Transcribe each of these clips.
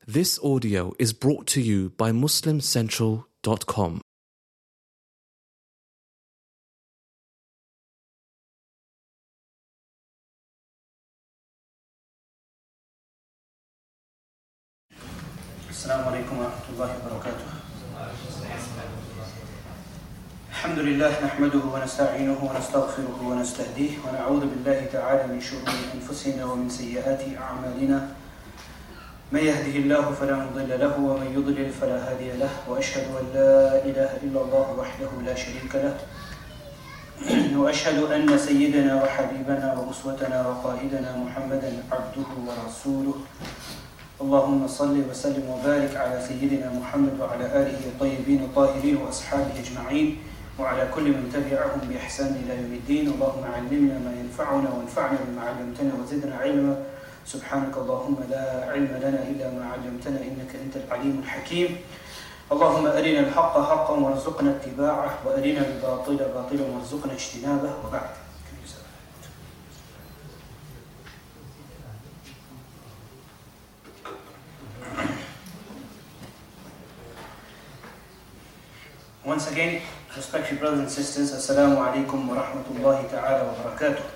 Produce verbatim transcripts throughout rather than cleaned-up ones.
This audio is brought to you by muslim central dot com. السلام عليكم ورحمة الله وبركاته. الحمد لله نحمده ونستعينه ونستغفره ونستهديه ونعوذ بالله تعالى من شرور أنفسنا ومن سيئات أعمالنا. من يهده الله فلا مضل له ومن يضلل فلا هادي له وأشهد أن لا إله إلا الله وحده لا شريك له وأشهد أن سيدنا وحبيبنا وأسوتنا وقائدنا محمدا عبده ورسوله. اللهم صل وسلم وبارك على سيدنا محمد وعلى آله الطيبين الطاهرين وأصحابه أجمعين وعلى كل من تبعهم بإحسان إلى يوم الدين. اللهم علمنا ما ينفعنا وانفعنا بما علمتنا وزدنا علما. سبحانك اللهم لا علم لنا إلا ما علمتنا إنك أنت العليم الحكيم. اللهم أرنا الحق حقا وارزقنا اتباعه وأرنا الباطل باطلا وارزقنا اجتنابه. وبعد. Once again, respected brothers and sisters, Assalamu alaikum wa rahmatullahi ta'ala wa barakatuh.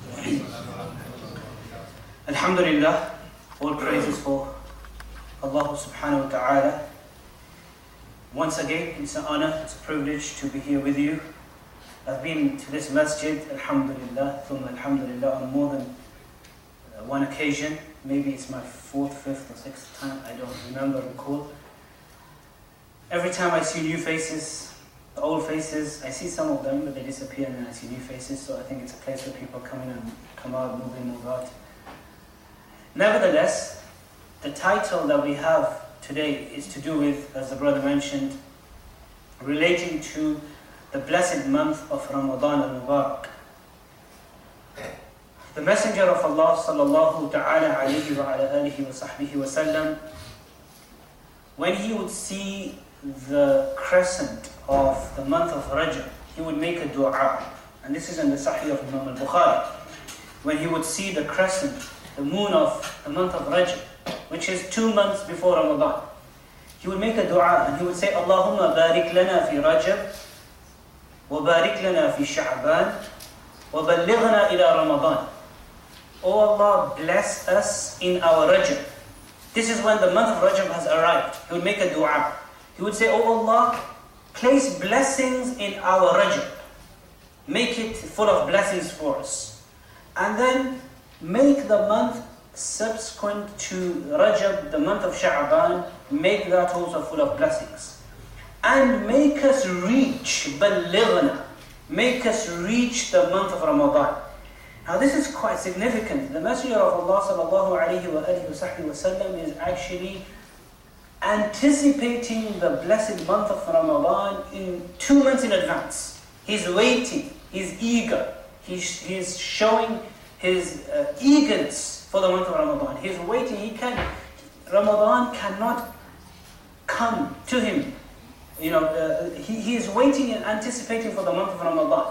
Alhamdulillah, all praises for Allah subhanahu wa ta'ala. Once again, it's an honor, it's a privilege to be here with you. I've been to this masjid, alhamdulillah, thumma alhamdulillah, on more than one occasion. Maybe it's my fourth, fifth or sixth time, I don't remember, recall. Every time I see new faces, the old faces, I see some of them, but they disappear and then I see new faces, so I think it's a place where people come in and come out, move in, move out. Nevertheless, the title that we have today is to do with, as the brother mentioned, relating to the blessed month of Ramadan al-Mubarak. The Messenger of Allah sallallahu ta'ala alayhi wa ala alihi wa sahbihi wa sallam, when he would see the crescent of the month of Rajab, he would make a dua. And this is in the Sahih of Imam al-Bukhari. When he would see the crescent, the moon of the month of Rajab, which is two months before Ramadan, he would make a dua and he would say, Allahumma barik lana fi Rajab, wa barik lana fi Sha'ban, wa ballighna ila Ramadan. Oh Allah, bless us in our Rajab. This is when the month of Rajab has arrived. He would make a dua. He would say, Oh Allah, place blessings in our Rajab. Make it full of blessings for us. And then make the month subsequent to Rajab, the month of Sha'ban, make that also full of blessings. And make us reach, ballighna, make us reach the month of Ramadan. Now this is quite significant. The Messenger of Allah sallallahu alayhi wa alihi wa sahbihi wa sallam is actually anticipating the blessed month of Ramadan in two months in advance. He's waiting, he's eager, he's, he's showing his uh, eagerness for the month of Ramadan. He's waiting, he can, Ramadan cannot come to him. You know, uh, he, he is waiting and anticipating for the month of Ramadan.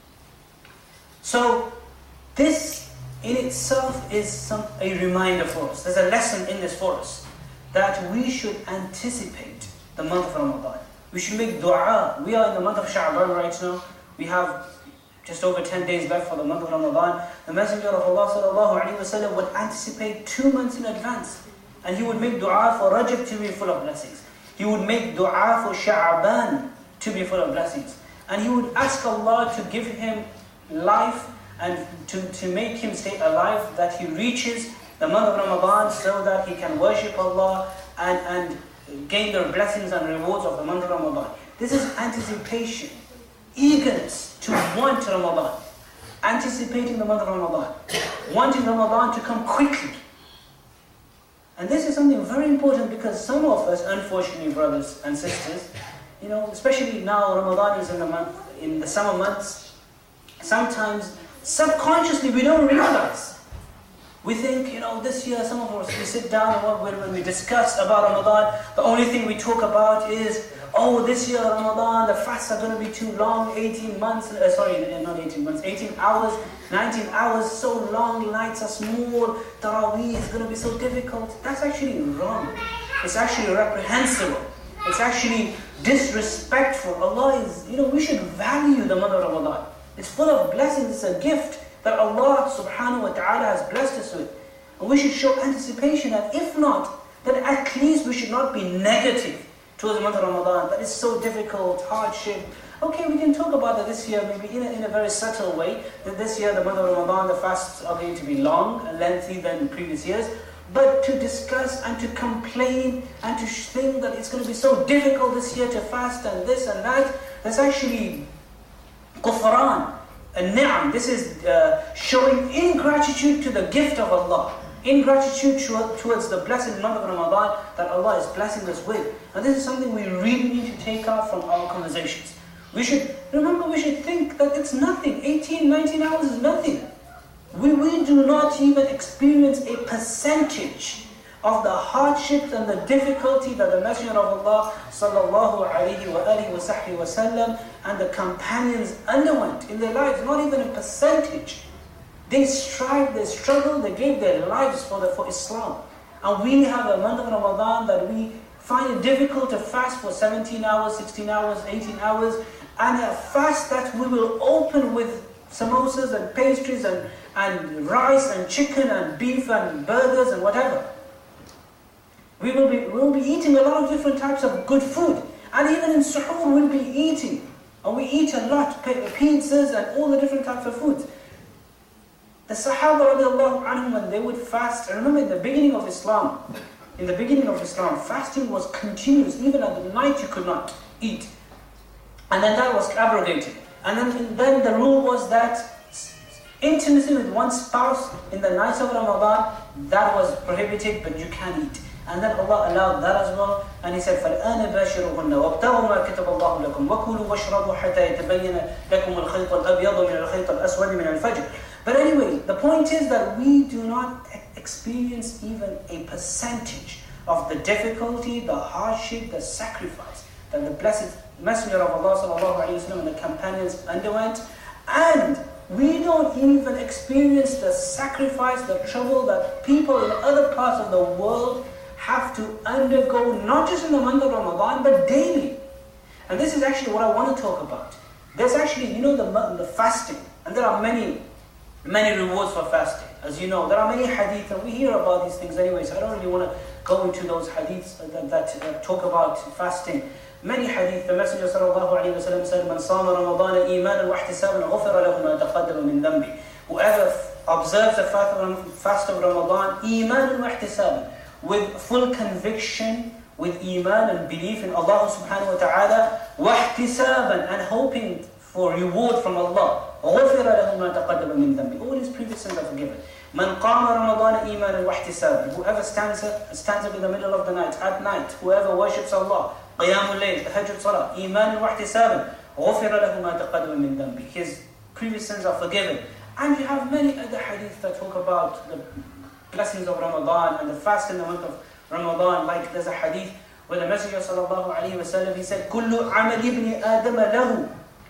So, this in itself is some, a reminder for us. There's a lesson in this for us, that we should anticipate the month of Ramadan. We should make dua. We are in the month of Sha'ban right now. We have just over ten days left for the month of Ramadan. The Messenger of Allah sallallahu alaihi wasallam would anticipate two months in advance. And he would make dua for Rajab to be full of blessings. He would make dua for Sha'ban to be full of blessings. And he would ask Allah to give him life and to, to make him stay alive, that he reaches the month of Ramadan so that he can worship Allah and, and gain the blessings and rewards of the month of Ramadan. This is anticipation, eagerness to want Ramadan, anticipating the month of Ramadan, wanting Ramadan to come quickly. And this is something very important because some of us, unfortunately, brothers and sisters, you know, especially now Ramadan is in the month, in the summer months, sometimes subconsciously we don't realize. We think, you know, this year some of us, we sit down and when, when we discuss about Ramadan, the only thing we talk about is, oh, this year Ramadan, the fasts are going to be too long, eighteen months, uh, sorry, not eighteen months, eighteen hours, nineteen hours, so long, lights are small, Taraweeh is going to be so difficult. That's actually wrong. It's actually reprehensible. It's actually disrespectful. Allah is, you know, we should value the month of Ramadan. It's full of blessings. It's a gift that Allah subhanahu wa ta'ala has blessed us with. And we should show anticipation, and if not, then at least we should not be negative towards the month of Ramadan. That is so difficult, hardship. Okay, we can talk about that this year, maybe in a, in a very subtle way, that this year, the month of Ramadan, the fasts are going to be long and lengthy than previous years. But to discuss and to complain and to think that it's going to be so difficult this year to fast and this and that, that's actually kufran, a ni'am. This is uh, showing ingratitude to the gift of Allah. Ingratitude towards the blessed month of Ramadan that Allah is blessing us with. And this is something we really need to take out from our conversations. We should, remember, we should think that it's nothing. eighteen, nineteen hours is nothing. We, we do not even experience a percentage of the hardships and the difficulty that the Messenger of Allah sallallahu alayhi wa alihi wa sahbihi wa sallam and the companions underwent in their lives. Not even a percentage. They strive, they struggle, they gave their lives for, the, for Islam. And we have a month of Ramadan that we find it difficult to fast for seventeen hours, sixteen hours, eighteen hours, and a fast that we will open with samosas and pastries and, and rice and chicken and beef and burgers and whatever. We will be we will be eating a lot of different types of good food. And even in suhoor we'll be eating. And we eat a lot, pizzas and all the different types of foods. The Sahaba radiallahu anhum, when they would fast, I remember in the beginning of Islam, in the beginning of Islam, fasting was continuous. Even at the night you could not eat. And then that was abrogated. And then, then the rule was that intimacy with one spouse in the night of Ramadan, that was prohibited, but you can eat. And then Allah allowed that as well. And He said, فَالْآنَ بَاشِرُهُنَّ وَابْتَغُوا مَا كَتَبَ اللَّهُ لَكُمْ وَكُلُوا وَاشْرَبُوا حَتَّى يَتَبَيَّنَ لَكُمُ الْخَيْطُ الْأَبْيَضُ مِنَ الْخَيْطِ الْأَسْوَدِ مِنَ الْفَجْرِ. But anyway, the point is that we do not experience even a percentage of the difficulty, the hardship, the sacrifice that the blessed Messenger of Allah sallallahu alaihi wasallam and the companions underwent. And we don't even experience the sacrifice, the trouble that people in other parts of the world have to undergo, not just in the month of Ramadan, but daily. And this is actually what I want to talk about. There's actually, you know, the, the fasting, and there are many, many rewards for fasting. As you know, there are many hadith, and we hear about these things anyway, so I don't really want to go into those hadiths that, that uh, talk about fasting. Many hadith, the Messenger sallallahu alayhi wa sallam said, "Man sama Ramadan imanan wa ihtisaban ghufira lahu ma taqaddama min dhanbi." Whoever observes the fast of Ramadan, imanan wa ihtisaban, with full conviction, with iman and belief in Allah subhanahu wa ta'ala, wa ihtisaban, and hoping for reward from Allah, غُفِرَ لَهُ مَا تَقَدَّمَ مِنْ ذَنْبِهِ. All his previous sins are forgiven. مَنْ قَامَ رَمَضَانَ إِيمَانًا وَاحْتِسَابًا. Whoever stands up, stands up in the middle of the night, at night, whoever worships Allah, قِيَامُ اللَّيْلِ, Tahajjud Salah, إِيمَانًا وَاحْتِسَابًا, غُفِرَ لَهُ مَا تَقَدَّمَ مِنْ ذَنْبِهِ. His previous sins are forgiven. And you have many other hadiths that talk about the blessings of Ramadan and the fast in the month of Ramadan. Like there's a hadith where the Messenger sallallahu alaihi wasallam, he said, كُلُّ عَمَلِ ابْنِ آدَمَ لَهُ.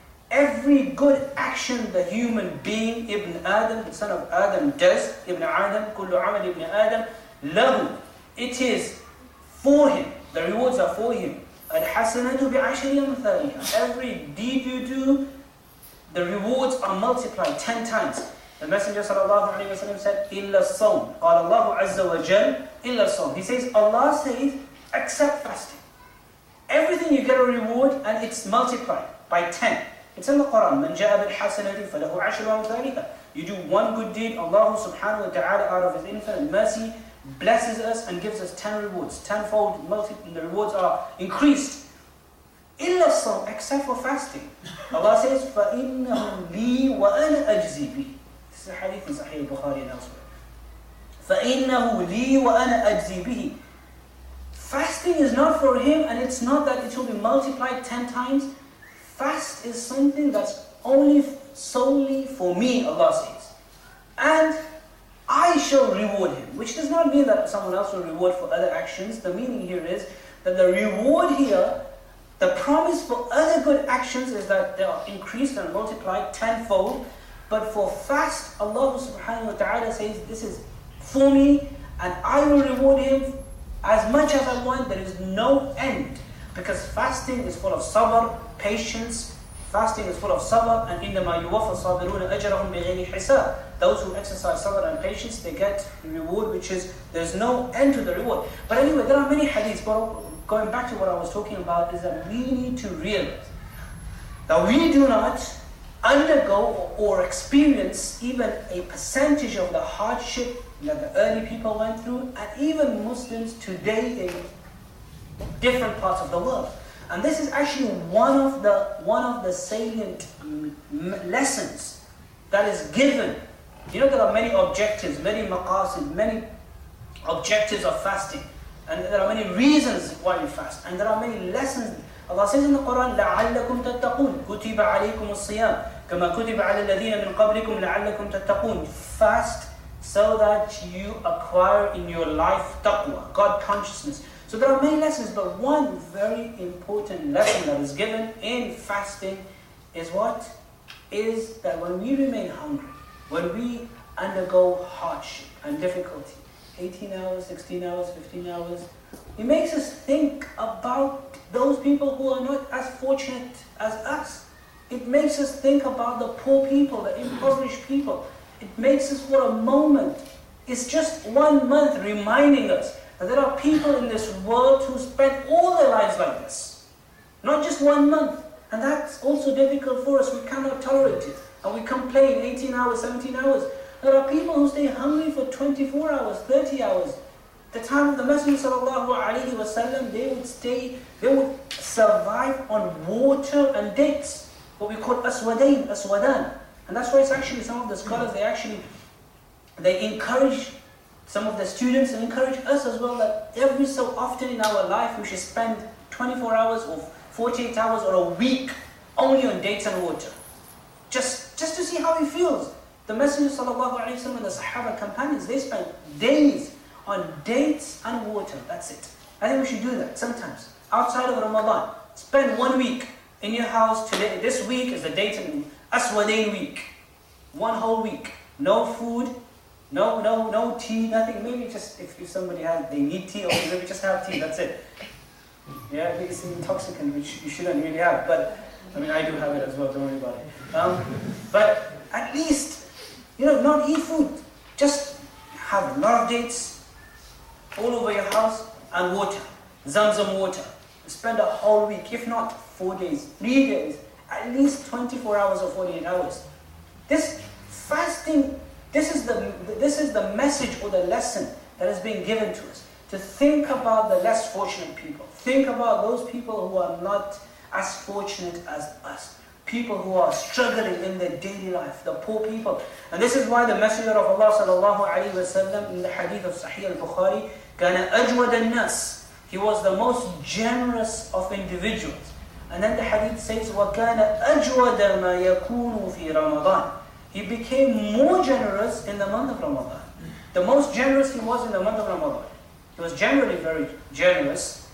Every good action the human being, Ibn Adam, the son of Adam, does, Ibn Adam, كُلُّ عَمَلِ Ibn Adam لَهُ. It is for him. The rewards are for him. الْحَسَنَةُ بِعَشْرِ أَمْثَالِهَا. Every deed you do, the rewards are multiplied ten times. The Messenger sallallahu alaihi wasallam said, إِلَّا الصَّوْمِ. قال الله عز وجل إِلَّا الصَّوْمِ. He says, Allah says, except fasting. Everything you get a reward and it's multiplied by ten. It's in the Quran. مَنْ جَاءَ بِالْحَسَنَةِ فَلَهُ عَشْرُ أَمْثَالِهَا. You do one good deed, Allah subhanahu wa ta'ala out of His infinite mercy blesses us and gives us ten rewards. Tenfold, multi- the rewards are increased. إِلَّا الصَّوْمِ, except for fasting. Allah says, فَإِنَّهُ لِي وَأَنَا أَجْزِي بِهِ. This is a hadith in Sahih Bukhari and elsewhere. فَإِنَّهُ لِي وَأَنَا أَجْزِي بِهِ. Fasting is not for him, and it's not that it will be multiplied ten times. Fast is something that's only solely for me, Allah says. And I shall reward him, which does not mean that someone else will reward for other actions. The meaning here is that the reward here, the promise for other good actions is that they are increased and multiplied tenfold. But for fast, Allah subhanahu wa ta'ala says, this is for me, and I will reward him as much as I want, there is no end. Because fasting is full of sabr, patience. Fasting is full of sabr, and إِنَّمَا يُوَفَّى الصَّابِرُونَ أَجْرَهُم بِغَيْرِ حِسَابٍ. Those who exercise sabr and patience, they get reward, which is, there's no end to the reward. But anyway, there are many hadiths, but going back to what I was talking about, is that we need to realize that we do not undergo or experience even a percentage of the hardship that the early people went through, and even Muslims today in different parts of the world. And this is actually one of the one of the salient m- lessons that is given. You know, there are many objectives, many maqasid, many objectives of fasting, and there are many reasons why we fast, and there are many lessons. Allah says in the Quran, لَعَلَّكُمْ تَتَّقُونَ كُتِبَ عَلَيْكُمُ الصِّيَامُ كَمَا كُتِبَ عَلَى الَّذِينَ مِنْ قَبْلِكُمْ لَعَلَّكُمْ تَتَّقُونَ. Fast so that you acquire in your life taqwa, God consciousness. So there are many lessons, but one very important lesson that is given in fasting is what? Is that when we remain hungry, when we undergo hardship and difficulty, eighteen hours, sixteen hours, fifteen hours, it makes us think about those people who are not as fortunate as us. It makes us think about the poor people, the impoverished people. It makes us for a moment. It's just one month reminding us that there are people in this world who spend all their lives like this. Not just one month. And that's also difficult for us. We cannot tolerate it. And we complain eighteen hours, seventeen hours. There are people who stay hungry for twenty-four hours, thirty hours. The time of the Messenger sallallahu alaihi wasallam, they would stay, they would survive on water and dates. What we call aswadain, aswadan. And that's why it's actually, some of the scholars, they actually, they encourage some of the students and encourage us as well that every so often in our life we should spend twenty-four hours or forty-eight hours or a week only on dates and water. Just, just to see how he feels. The Messenger sallallahu alaihi wasallam and the Sahaba companions, they spent days on dates and water. That's it. I think we should do that sometimes. Outside of Ramadan, spend one week in your house. Today, this week is the date and aswadain week. One whole week. No food, no no no tea, nothing. Maybe just if, if somebody has, they need tea, or maybe just have tea, that's it. Yeah, I think it's an intoxicant which you shouldn't really have, but I mean, I do have it as well, don't worry about it. Um, but at least, you know, not eat food. Just have a lot of dates all over your house and water, Zamzam water. Spend a whole week, if not four days, three days, at least twenty-four hours or forty-eight hours. This fasting, this is the this is the message or the lesson that is being given to us. To think about the less fortunate people. Think about those people who are not as fortunate as us. People who are struggling in their daily life, the poor people. And this is why the Messenger of Allah sallallahu alaihi wasallam in the hadith of Sahih al-Bukhari, كَانَ أَجْوَدَ النَّاسِ. He was the most generous of individuals. And then the hadith says, وَكَانَ أَجْوَدَ مَا يَكُونُ فِي رَمَضَانِ. He became more generous in the month of Ramadan. The most generous he was in the month of Ramadan. He was generally very generous,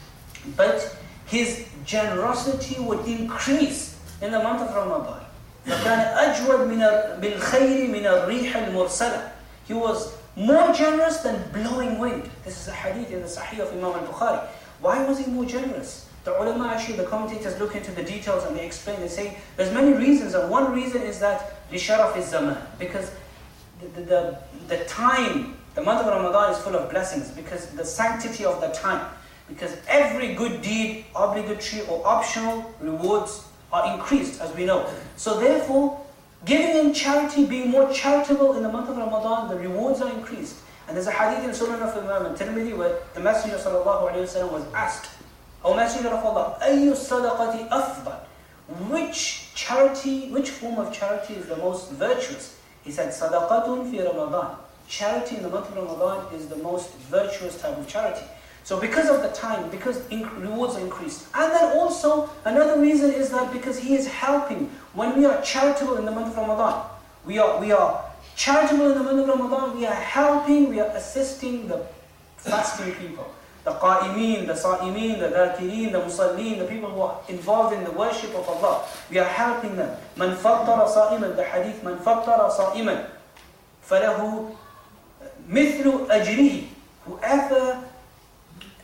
but his generosity would increase in the month of Ramadan. فَكَانَ أَجْوَدْ مِنَ بِالْخَيْرِ مِنَ الرِّيحِ الْمُرْسَلَةِ. He was more generous than blowing wind. This is a hadith in the Sahih of Imam al-Bukhari. Why was he more generous? The ulama, actually, the commentators look into the details and they explain, they say, there's many reasons, and one reason is that لِشَرَفِ الزَّمَانِ, because the, the, the, the time, the month of Ramadan is full of blessings, because the sanctity of the time, because every good deed, obligatory or optional rewards are increased, as we know. So therefore, giving in charity, being more charitable in the month of Ramadan, the rewards are increased. And there's a hadith in Sunan of Imam al-Tirmidhi where the Messenger sallallahu alayhi wa sallam was asked, O Messenger of Allah, أَيُّ الصَّدَقَةِ أَفْضَلِ? Which charity, which form of charity is the most virtuous? He said, صَدَقَةٌ فِي Ramadan. Charity in the month of Ramadan is the most virtuous type of charity. So because of the time, because inc- rewards are increased. And then also, another reason is that because he is helping. When we are charitable in the month of Ramadan, we are, we are charitable in the month of Ramadan, we are helping, we are assisting the fasting people. The qa'imeen, the sa'imeen, the dhakirin, the musallin, the people who are involved in the worship of Allah. We are helping them. Man fattara sa'iman, the hadith, man fattara sa'iman, falahu mithlu ajrihi. Whoever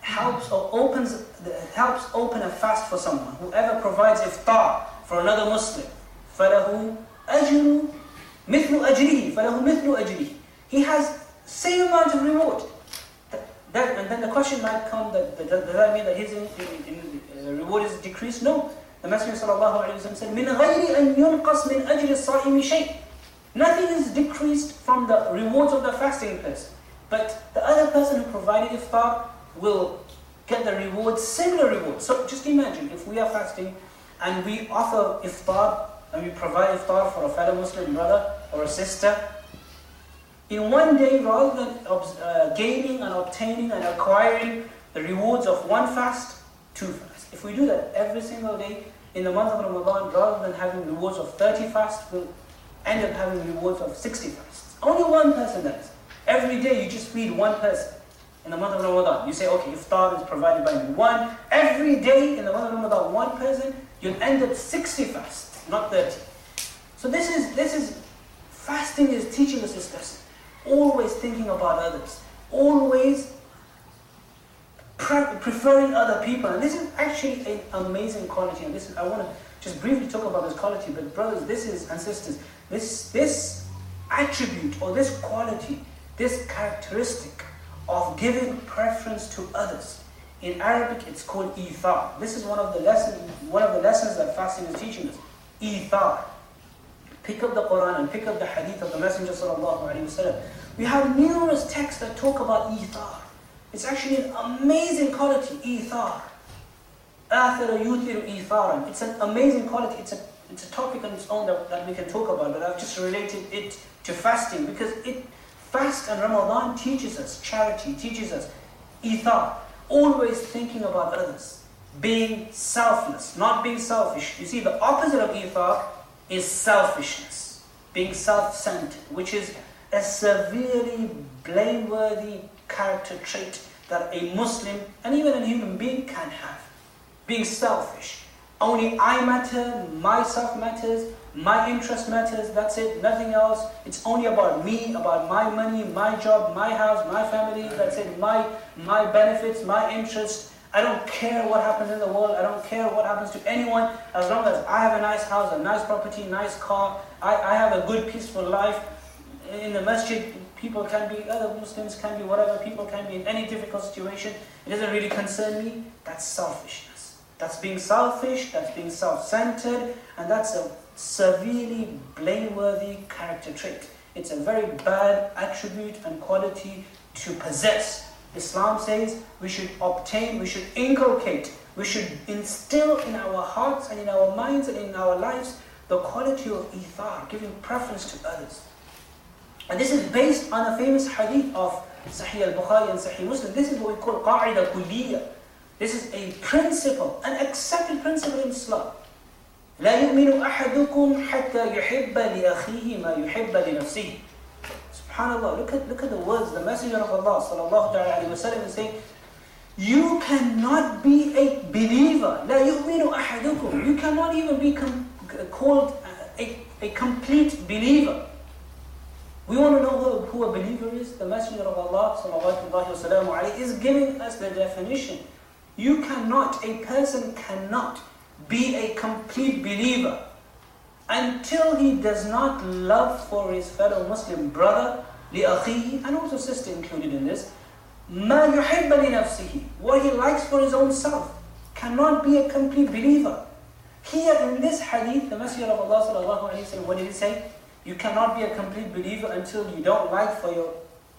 helps or opens, helps open a fast for someone, whoever provides iftar for another Muslim, فَلَهُ أَجْرُ مِثْلُ أَجْرِهِ فَلَهُ مِثْلُ أَجْرِهِ. He has same amount of reward. That, that, and then the question might come, that, that, does that mean that his in, in, in, uh, reward is decreased? No. The Messenger sallallahu alayhi wa sallam said, مِنْ غَيْرِ أَنْ يُنْقَصْ مِنْ أَجْرِ الصَّائِمِ شَيْءٍ. Nothing is decreased from the rewards of the fasting person. But the other person who provided iftar will get the reward, similar reward. So just imagine if we are fasting and we offer iftar and we provide iftar for a fellow Muslim brother or a sister, in one day, rather than uh, gaining and obtaining and acquiring the rewards of one fast, two fasts. If we do that every single day in the month of Ramadan, rather than having rewards of thirty fasts, we'll end up having rewards of sixty fasts. Only one person does. Every day you just feed one person. In the month of Ramadan, you say, okay, iftar is provided by me. One, every day in the month of Ramadan, one person, you'll end up sixty fasts, not thirty. So this is, this is, fasting is teaching us this lesson. Always thinking about others. Always pre preferring other people. And this is actually an amazing quality. And this is, I want to just briefly talk about this quality. But brothers, this is, and sisters, this, this attribute or this quality, this characteristic of giving preference to others. In Arabic, it's called ithar. This is one of the lessons, one of the lessons that fasting is teaching us. Ithar. Pick up the Quran and pick up the hadith of the Messenger sallallahu alaihi wasallam. We have numerous texts that talk about ithar. It's actually an amazing quality, ithar. آثر يُثِرُ إِيثَارًا. It's an amazing quality. It's a, it's a topic on its own that, that we can talk about, but I've just related it to fasting because it, fast and Ramadan teaches us charity, teaches us ithar, always thinking about others, being selfless, not being selfish. You see, the opposite of ithar is selfishness, being self-centered, which is a severely blameworthy character trait that a Muslim and even a human being can have. Being selfish. Only I matter, myself matters, my interest matters, that's it, nothing else. It's only about me, about my money, my job, my house, my family, that's it, my, my benefits, my interest. I don't care what happens in the world, I don't care what happens to anyone, as long as I have a nice house, a nice property, nice car, I, I have a good peaceful life. In the masjid, people can be, other Muslims can be, whatever, people can be in any difficult situation. It doesn't really concern me. That's selfishness. That's being selfish, that's being self-centered, and that's a severely blameworthy character trait. It's a very bad attribute and quality to possess. Islam says we should obtain, we should inculcate, we should instill in our hearts and in our minds and in our lives the quality of ithar, giving preference to others. And this is based on a famous hadith of Sahih al-Bukhari and Sahih Muslim. This is what we call qa'ida kulliyya. This is a principle, an accepted principle in Islam. لا يؤمن أحدكم حتى يحب لأخيه ما يحب لنفسه. SubhanAllah, look at, look at the words. The Messenger of Allah sallallahu alayhi wa sallam is saying, you cannot be a believer. لا يؤمن أحدكم. You cannot even be called a, a complete believer. We want to know who, who a believer is. The Messenger of Allah sallallahu alayhi wa sallam is giving us the definition. You cannot, a person cannot be a complete believer until he does not love for his fellow Muslim brother, لِأَخِيهِ, and also sister included in this, مَا يُحِبَّ لِنَفْسِهِ, what he likes for his own self, cannot be a complete believer. Here in this hadith, the Messenger of Allah sallallahu alayhi wa sallam, what did he say? You cannot be a complete believer until you don't like for your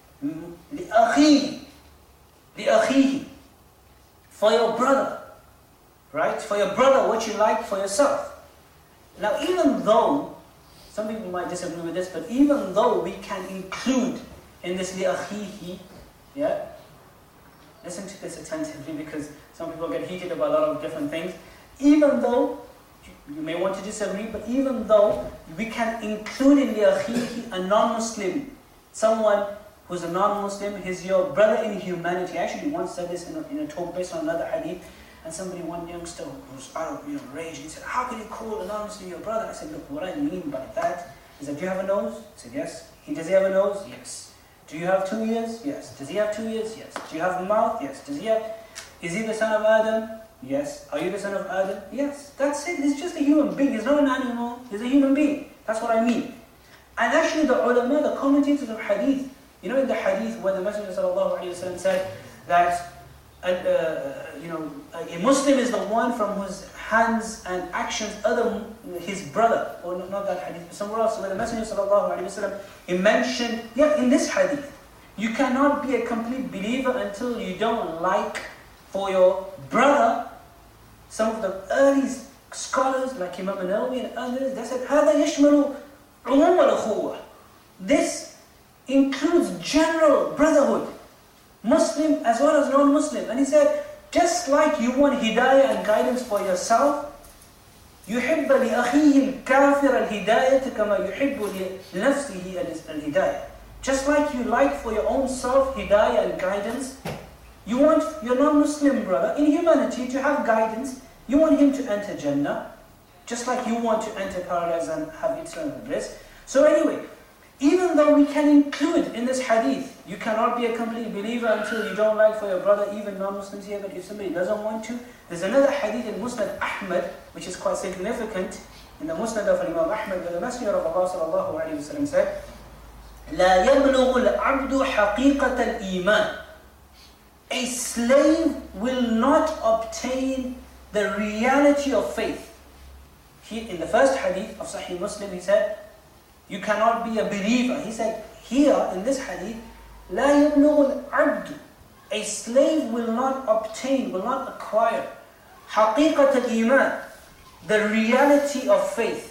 لِأَخِيهِ, لِأَخِيهِ, for your brother. Right? For your brother, what you like for yourself. Now, even though, some people might disagree with this, but even though we can include in this li'akhihi, yeah? Listen to this attentively because some people get heated about a lot of different things. Even though, you may want to disagree, but even though we can include in li'akhihi a non-Muslim, someone who's a non-Muslim, he's your brother in humanity. I actually once said this in a, in a talk based on another hadith. And somebody, one youngster was out of you know, rage, and he said, how can you call a non-Muslim your brother? I said, look, what I mean by that is that, do you have a nose? I said, yes. He, does he have a nose? Yes. Do you have two ears? Yes. Does he have two ears? Yes. Do you have a mouth? Yes. Does he have... Is he the son of Adam? Yes. Are you the son of Adam? Yes. That's it. He's just a human being. He's not an animal. He's a human being. That's what I mean. And actually the ulama, the commentators of hadith, you know in the hadith when the Messenger sallallahu alaihi wasallam said that uh, uh, you know a Muslim is the one from whose hands and actions other his brother, or not that hadith, but somewhere else where the Messenger sallallahu alaihi wasallam he mentioned, yeah, in this hadith, you cannot be a complete believer until you don't like for your brother. Some of the early scholars like Imam Nawawi and others, they said هذا يشمل عموم الأخوة. This includes general brotherhood, Muslim as well as non-Muslim. And he said, just like you want hidayah and guidance for yourself, يحب لأخيه الكافر الهداية كما يحب لنفسه الهداية. Just like you like for your own self hidayah and guidance, you want your non-Muslim brother in humanity to have guidance. You want him to enter Jannah, just like you want to enter paradise and have eternal bliss. So anyway, even though we can include in this hadith, you cannot be a complete believer until you don't like for your brother, even non-Muslims here, but if somebody doesn't want to, there's another hadith in Musnad Ahmad, which is quite significant, in the Musnad of Imam Ahmad, where the Messenger of Allah sallallahu alayhi wa sallam said, لا يبلغ العبد حقيقة الإيمان. A slave will not obtain the reality of faith. He, in the first hadith of Sahih Muslim, he said, you cannot be a believer. He said, here in this hadith, لا يبلغ العبد. A slave will not obtain, will not acquire حقيقة الإيمان, the reality of faith.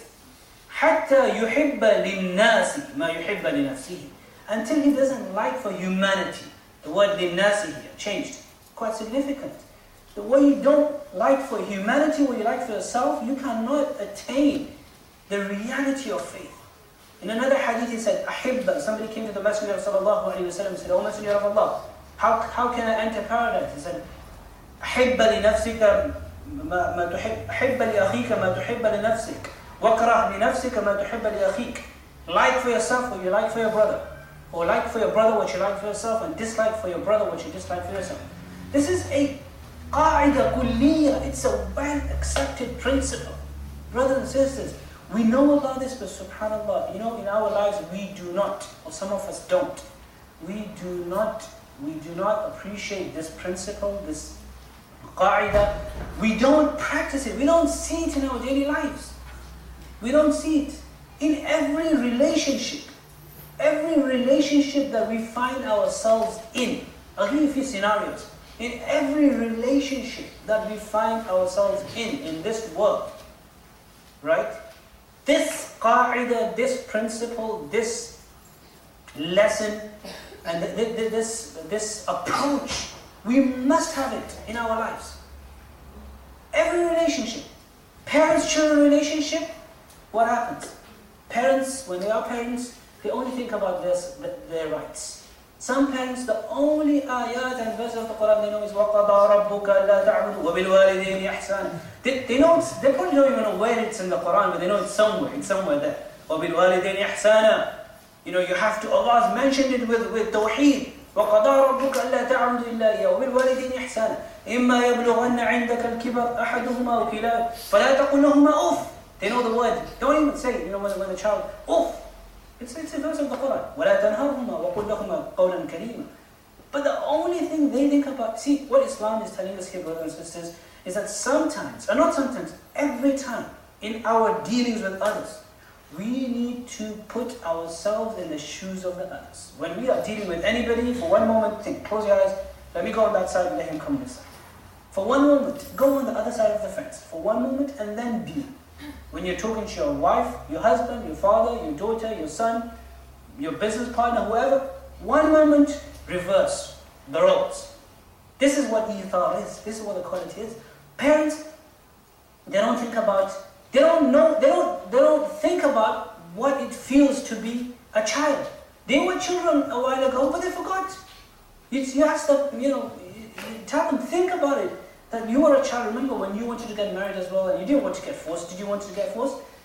حتى يحب للناس ما يحب لنفسه. Until he doesn't like for humanity. The word للناس here changed. Quite significant. The way you don't like for humanity, what you like for yourself, you cannot attain the reality of faith. In another hadith he said, أحب. Somebody came to the Messenger sallallahu alayhi wa sallam and said, O Messenger of Allah, how, how can I enter paradise? He said, أحب لنفسك ما, ما تحب أحب لأخيك ما تحب لنفسك وَكْرَهْ لِنَفْسِكَ مَا تُحِبَّ لِأَخِيكَ. Like for yourself what you like for your brother. Or like for your brother what you like for yourself, and dislike for your brother what you dislike for yourself. This is a قاعدة كلية. It's a well-accepted principle. Brothers and sisters, we know about this, but subhanAllah, you know, in our lives we do not, or some of us don't. We do not, we do not appreciate this principle, this qaida. We don't practice it. We don't see it in our daily lives. We don't see it in every relationship. Every relationship that we find ourselves in. I'll give you a few scenarios. In every relationship that we find ourselves in, in this world, right? This qaida, this principle, this lesson, and th th this, this approach, we must have it in our lives. Every relationship. Parents-children relationship, what happens? Parents, when they are parents, they only think about this, their rights. Some parents, the only ayat and verses of the Quran they know is وَقَضَى رَبُّكَ أَلَّا تَعْبُدُوا وَبِالْوَالِدَيْنِ إِحْسَانًا. They, they, know they probably don't even know where it's in the Quran, but they know it's somewhere, it's somewhere there. وَبِالْوَالِدَيْنِ إِحْسَانًا. You know, you have to, Allah has mentioned it with, with tawheed. وَقَضَى رَبُّكَ أَلَّا تَعْبُدُوا إِلَّا إِيَّاهُ وَبِالْوَالِدَيْنِ إِحْسَانًا إِمَّا يَبْلُغَنَّ عِندَكَ الْكِبَرَ أَحَدُهُمَا أَوْ كِلَاهُمَا فَلَا تَقُلْ لَهُمَا أُفٍّ. They know the word. Don't even say, you know, when, when the child, uff. It's, it's a verse of the Quran. وَلَا تَنْهَرْهُمَا وَقُلْ لَهُمَا قَوْلًا كَرِيمًا. But the only thing they think about, see, what Islam is telling us here, brothers and sisters, is that sometimes, or not sometimes, every time, in our dealings with others, we need to put ourselves in the shoes of the others. When we are dealing with anybody, for one moment, think, close your eyes, let me go on that side and let him come this side. For one moment, go on the other side of the fence. For one moment, and then deal. When you're talking to your wife, your husband, your father, your daughter, your son, your business partner, whoever, one moment, reverse the roles. This is what ithar is. This is what the quality is. Parents, they don't think about, they don't know, they don't, they don't think about what it feels to be a child. They were children a while ago, but they forgot. You, you ask them, you know, tell them, think about it. That you were a child, remember when you wanted to get married as well, and you didn't want to get forced. Did you want to get forced?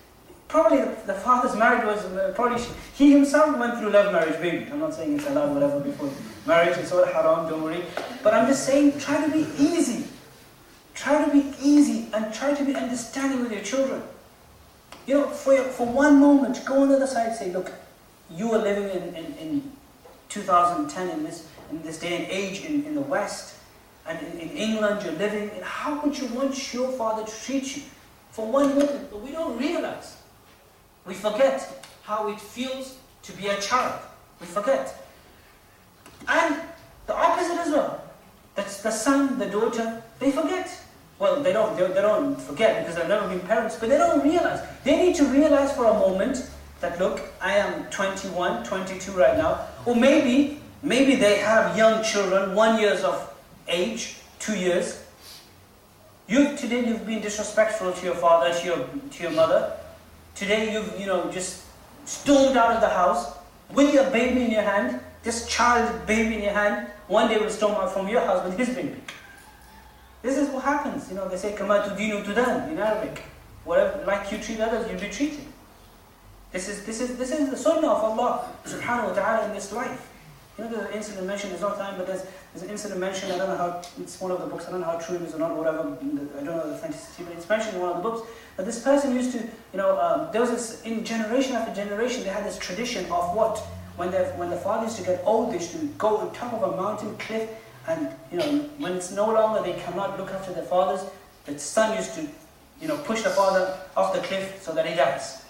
Probably the, the father's marriage was, uh, probably, he himself went through love marriage, maybe. I'm not saying it's allowed, whatever, before marriage, it's all haram, don't worry. But I'm just saying, try to be easy. Try to be easy and try to be understanding with your children. You know, for, for one moment, go on the other side and say, look, you are living in, in, in two thousand ten, in this, in this day and age in, in the West, and in, in England you're living, and how would you want your father to treat you? For one moment, but we don't realize. We forget how it feels to be a child. We forget. And the opposite as well. That's the son, the daughter, they forget. Well, they don't, they, they don't forget because they've never been parents, but they don't realize. They need to realize for a moment that, look, I am twenty-one, twenty-two right now, or maybe, maybe they have young children, one years of age, two years. You, today you've been disrespectful to your father, to your, to your mother. Today you've, you know, just stormed out of the house with your baby in your hand, this child baby in your hand. One day will storm out from your house with his baby. This is what happens. You know, they say, Kama tudinu tudan in Arabic. Whatever, like you treat others, you'll be treated. This is, this is, this is the sunnah of Allah subhanahu wa ta'ala in this life. You know, there's an incident mentioned, there's no time, but there's, there's an incident mentioned, I don't know how, it's one of the books, I don't know how true it is or not, or whatever, I don't know the authenticity, but it's mentioned in one of the books, that this person used to, you know, um, there was this, in generation after generation, they had this tradition of what? When, when the father used to get old, they used to go on top of a mountain cliff, and, you know, when it's no longer, they cannot look after their fathers, the son used to, you know, push the father off the cliff so that he dies.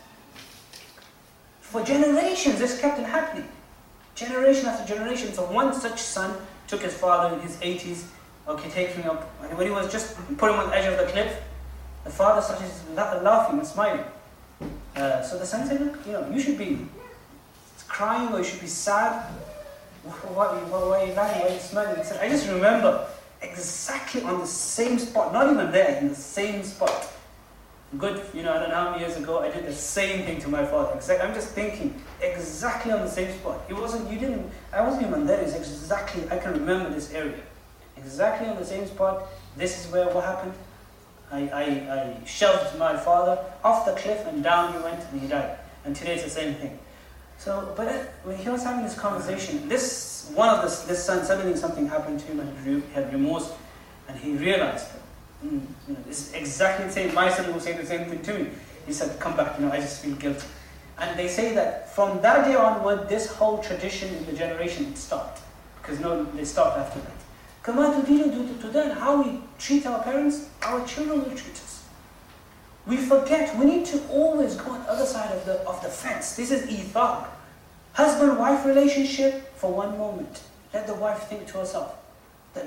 For generations, this kept on happening. Generation after generation. So one such son took his father in his eighties, okay, taking him up, and when he was just put him on the edge of the cliff, the father started laughing and smiling. Uh, so the son said, look, you know, you should be crying or you should be sad. Why, why, why are you laughing? Why are you smiling? He said, I just remember exactly on the same spot, not even there, in the same spot. Good, you know, I don't know how many years ago I did the same thing to my father. Exactly, I'm just thinking, exactly on the same spot. It wasn't, you didn't, I wasn't even there. It's exactly, I can remember this area. Exactly on the same spot. This is where what happened. I, I, I shoved my father off the cliff and down he went and he died. And today it's the same thing. So, but it, when he was having this conversation, this, one of this, this son, suddenly something happened to him and he had remorse and he realized that, Mm, you know, it's exactly the same. My son will say the same thing to me. He said, come back, you know, I just feel guilty. And they say that from that day onward, this whole tradition in the generation, it stopped. Because no, they stopped after that. Kama tudinu tudan, how we treat our parents, our children will treat us. We forget, we need to always go on the other side of the, of the fence. This is ithar. Husband-wife relationship for one moment. Let the wife think to herself, that,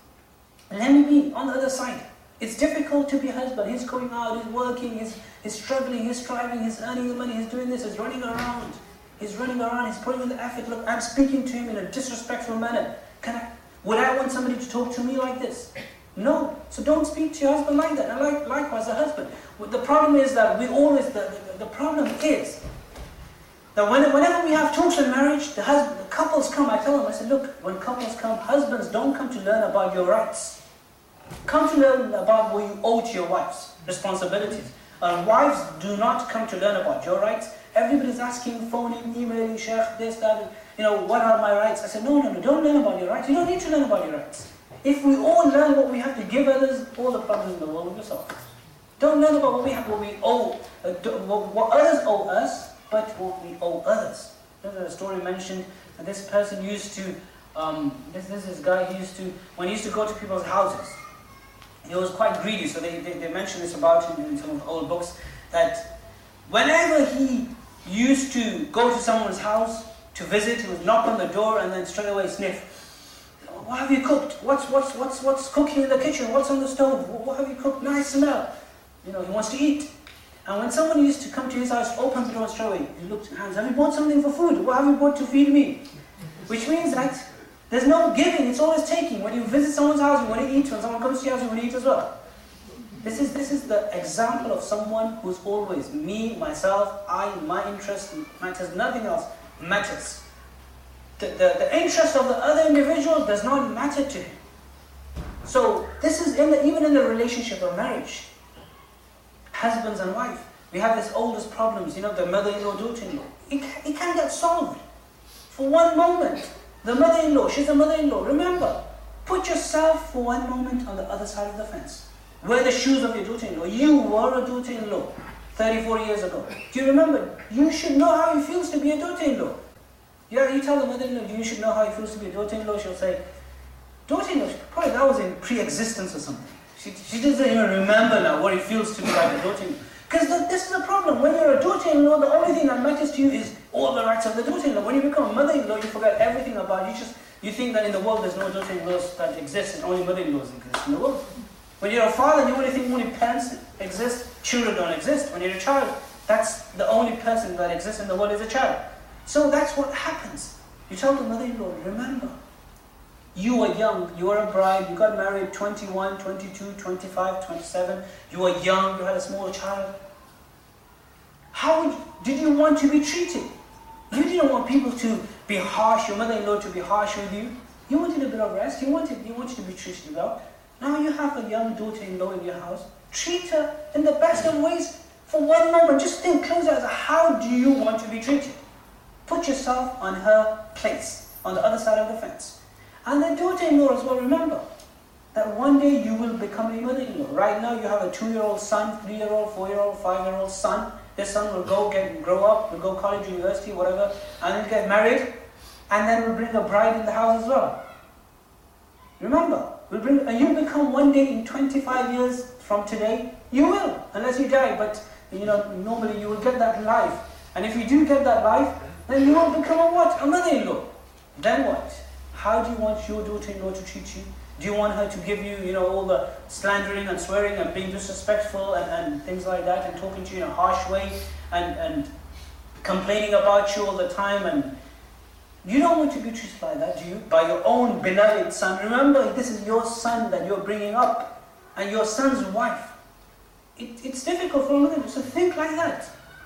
let me be on the other side. It's difficult to be a husband. He's going out, he's working, he's, he's struggling, he's striving, he's earning the money, he's doing this, he's running around. He's running around, he's putting in the effort. Look, I'm speaking to him in a disrespectful manner. Can I, would I want somebody to talk to me like this? No. So don't speak to your husband like that. And like, likewise, a husband. The problem is that we always, the, the, the problem is that when, whenever we have talks in marriage, the, husband, the couples come, I tell them, I said, look, when couples come, husbands don't come to learn about your rights. Come to learn about what you owe to your wives, responsibilities. Uh, wives do not come to learn about your rights. Everybody's asking, phoning, emailing, sheikh, this, that, you know, what are my rights? I said, no, no, no, don't learn about your rights. You don't need to learn about your rights. If we all learn what we have to give others, all the problems in the world will be solved. Don't learn about what we have, what we owe, uh, what, what others owe us, but what we owe others. There's a story mentioned that this person used to, um, this, this, this guy, he used to, when he used to go to people's houses, he was quite greedy, so they, they, they mention this about him in some of the old books, that whenever he used to go to someone's house to visit, he would knock on the door and then straight away sniff. What have you cooked? What's, what's, what's, what's cooking in the kitchen? What's on the stove? What have you cooked? Nice smell. You know, he wants to eat. And when someone used to come to his house, open the door straight away, he looked at hands, have you bought something for food? What have you bought to feed me? Which means that there's no giving, it's always taking. When you visit someone's house, you want to eat. When someone comes to your house, you want to eat as well. This is, this is the example of someone who's always me, myself, I, my interest matters, nothing else matters. The, the, the interest of the other individual does not matter to him. So this is in the, even in the relationship of marriage. Husbands and wife, We have this oldest problems, you know, the mother-in-law, daughter-in-law. It, it can get solved. For one moment, the mother-in-law, she's a mother-in-law. Remember, put yourself for one moment on the other side of the fence. Wear the shoes of your daughter-in-law. You were a daughter-in-law thirty-four years ago. Do you remember? You should know how it feels to be a daughter-in-law. Yeah, you tell the mother-in-law, you should know how it feels to be a daughter-in-law. She'll say, daughter-in-law, probably that was in pre-existence or something. She, she doesn't even remember now what it feels to be like a daughter-in-law. Because this is a problem. When you're a daughter-in-law, the only thing that matters to you is all the rights of the daughter-in-law. When you become a mother-in-law, you forget everything about you. Just you think that in the world there's no daughter-in-laws that exist, and only mother-in-laws exist in the world. When you're a father, you only think only parents exist, children don't exist. When you're a child, that's the only person that exists in the world is a child. So that's what happens. You tell the mother-in-law, remember, you were young, you were a bride, you got married twenty-one, twenty-two, twenty-five, twenty-seven, you were young, you had a small child. How would, did you want to be treated? You didn't want people to be harsh, your mother-in-law to be harsh with you. You wanted a bit of rest, you wanted, you wanted to be treated well. Now you have a young daughter-in-law in your house. Treat her in the best of ways for one moment. Just think, close your eyes, how do you want to be treated? Put yourself on her place, on the other side of the fence. And the daughter-in-law as well, remember that one day you will become a mother-in-law. Right now you have a two-year-old son, three-year-old, four-year-old, five-year-old son. This son will go get grow up, will go college, university, whatever, and then get married, and then we'll bring a bride in the house as well. Remember, we'll bring, and you become one day in twenty-five years from today, you will, unless you die, but you know, normally you will get that life. And if you do get that life, then you will become a what? A mother-in-law. Then what? How do you want your daughter-in-law to treat you? Do you want her to give you, you know, all the slandering and swearing and being disrespectful and, and things like that, and talking to you in a harsh way and, and complaining about you all the time? And you don't want to be treated like that, do you? By your own beloved son. Remember, this is your son that you're bringing up, and your son's wife. It, it's difficult for a mother, so think like that.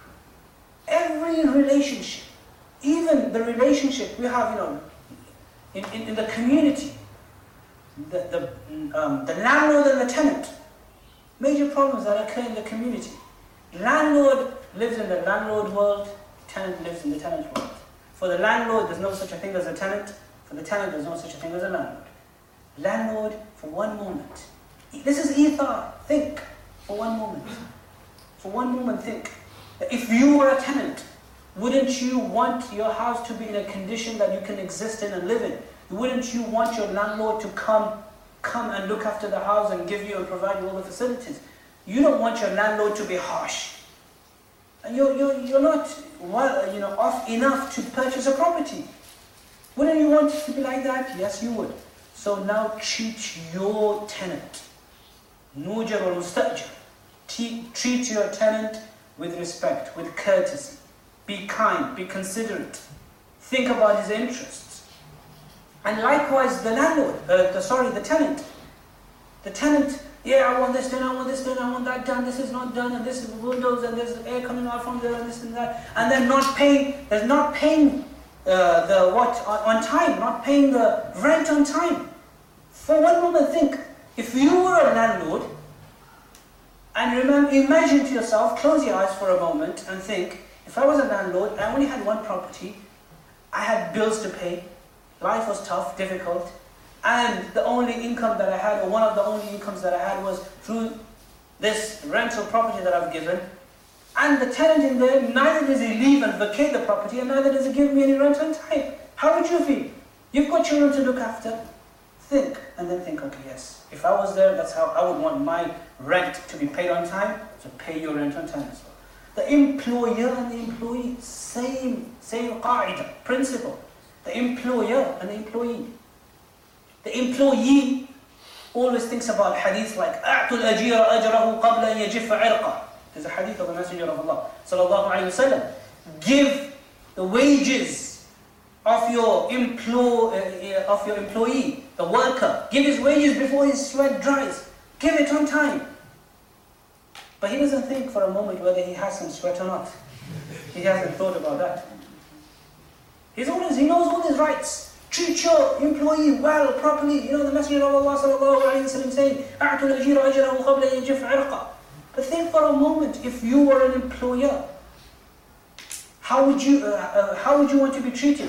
Every relationship, even the relationship we have, you know, in, in, in the community, the, the, um, the landlord and the tenant, major problems that occur in the community. Landlord lives in the landlord world, tenant lives in the tenant world. For the landlord, there's no such a thing as a tenant. For the tenant, there's no such a thing as a landlord. Landlord, for one moment. This is ethar. Think for one moment. For one moment, think. If you were a tenant, wouldn't you want your house to be in a condition that you can exist in and live in? Wouldn't you want your landlord to come, come and look after the house and give you and provide you all the facilities? You don't want your landlord to be harsh. And you're, you're, you're not well, you know, off enough to purchase a property. Wouldn't you want it to be like that? Yes, you would. So now treat your tenant. Nujar or mustajir. Treat your tenant with respect, with courtesy. Be kind, be considerate. Think about his interests. And likewise the landlord, uh, the, sorry, the tenant. The tenant, yeah, I want this done, I want this done, I want that done, this is not done, and this is the windows, and there's air coming out from there, and this and that. And then not paying, there's not paying uh, the what on, on time, not paying the rent on time. For one moment think, if you were a landlord, and remember, imagine to yourself, close your eyes for a moment and think, if I was a landlord, I only had one property, I had bills to pay, life was tough, difficult, and the only income that I had, or one of the only incomes that I had, was through this rental property that I've given, and the tenant in there, neither does he leave and vacate the property, and neither does he give me any rent on time. How would you feel? You've got children to look after. Think, and then think, okay, yes, if I was there, that's how I would want my rent to be paid on time, so pay your rent on time as well. The employer and the employee, same, same qaida, principle. The employer and the employee. The employee always thinks about hadith like أَعْتُ الْأَجِيرَ أَجْرَهُ قَبْلَ أَنْ يَجِفَّ عِرْقًا. There's a hadith of the Messenger of Allah sallallahu alayhi wa sallam. Give the wages of your, employ, uh, of your employee, the worker. Give his wages before his sweat dries. Give it on time. But he doesn't think for a moment whether he has some sweat or not. He hasn't thought about that. He's always, he knows all his rights. Treat your employee well, properly. You know the Messenger of Allah sallallahu alayhi wa sallam saying, أَعْتُ الْأَجِيرَ أَجْرَهُ قَبْلَ أَنْ يَجِفَّ عِرْقًا. But think for a moment, if you were an employer, how would you, uh, uh, how would you want to be treated?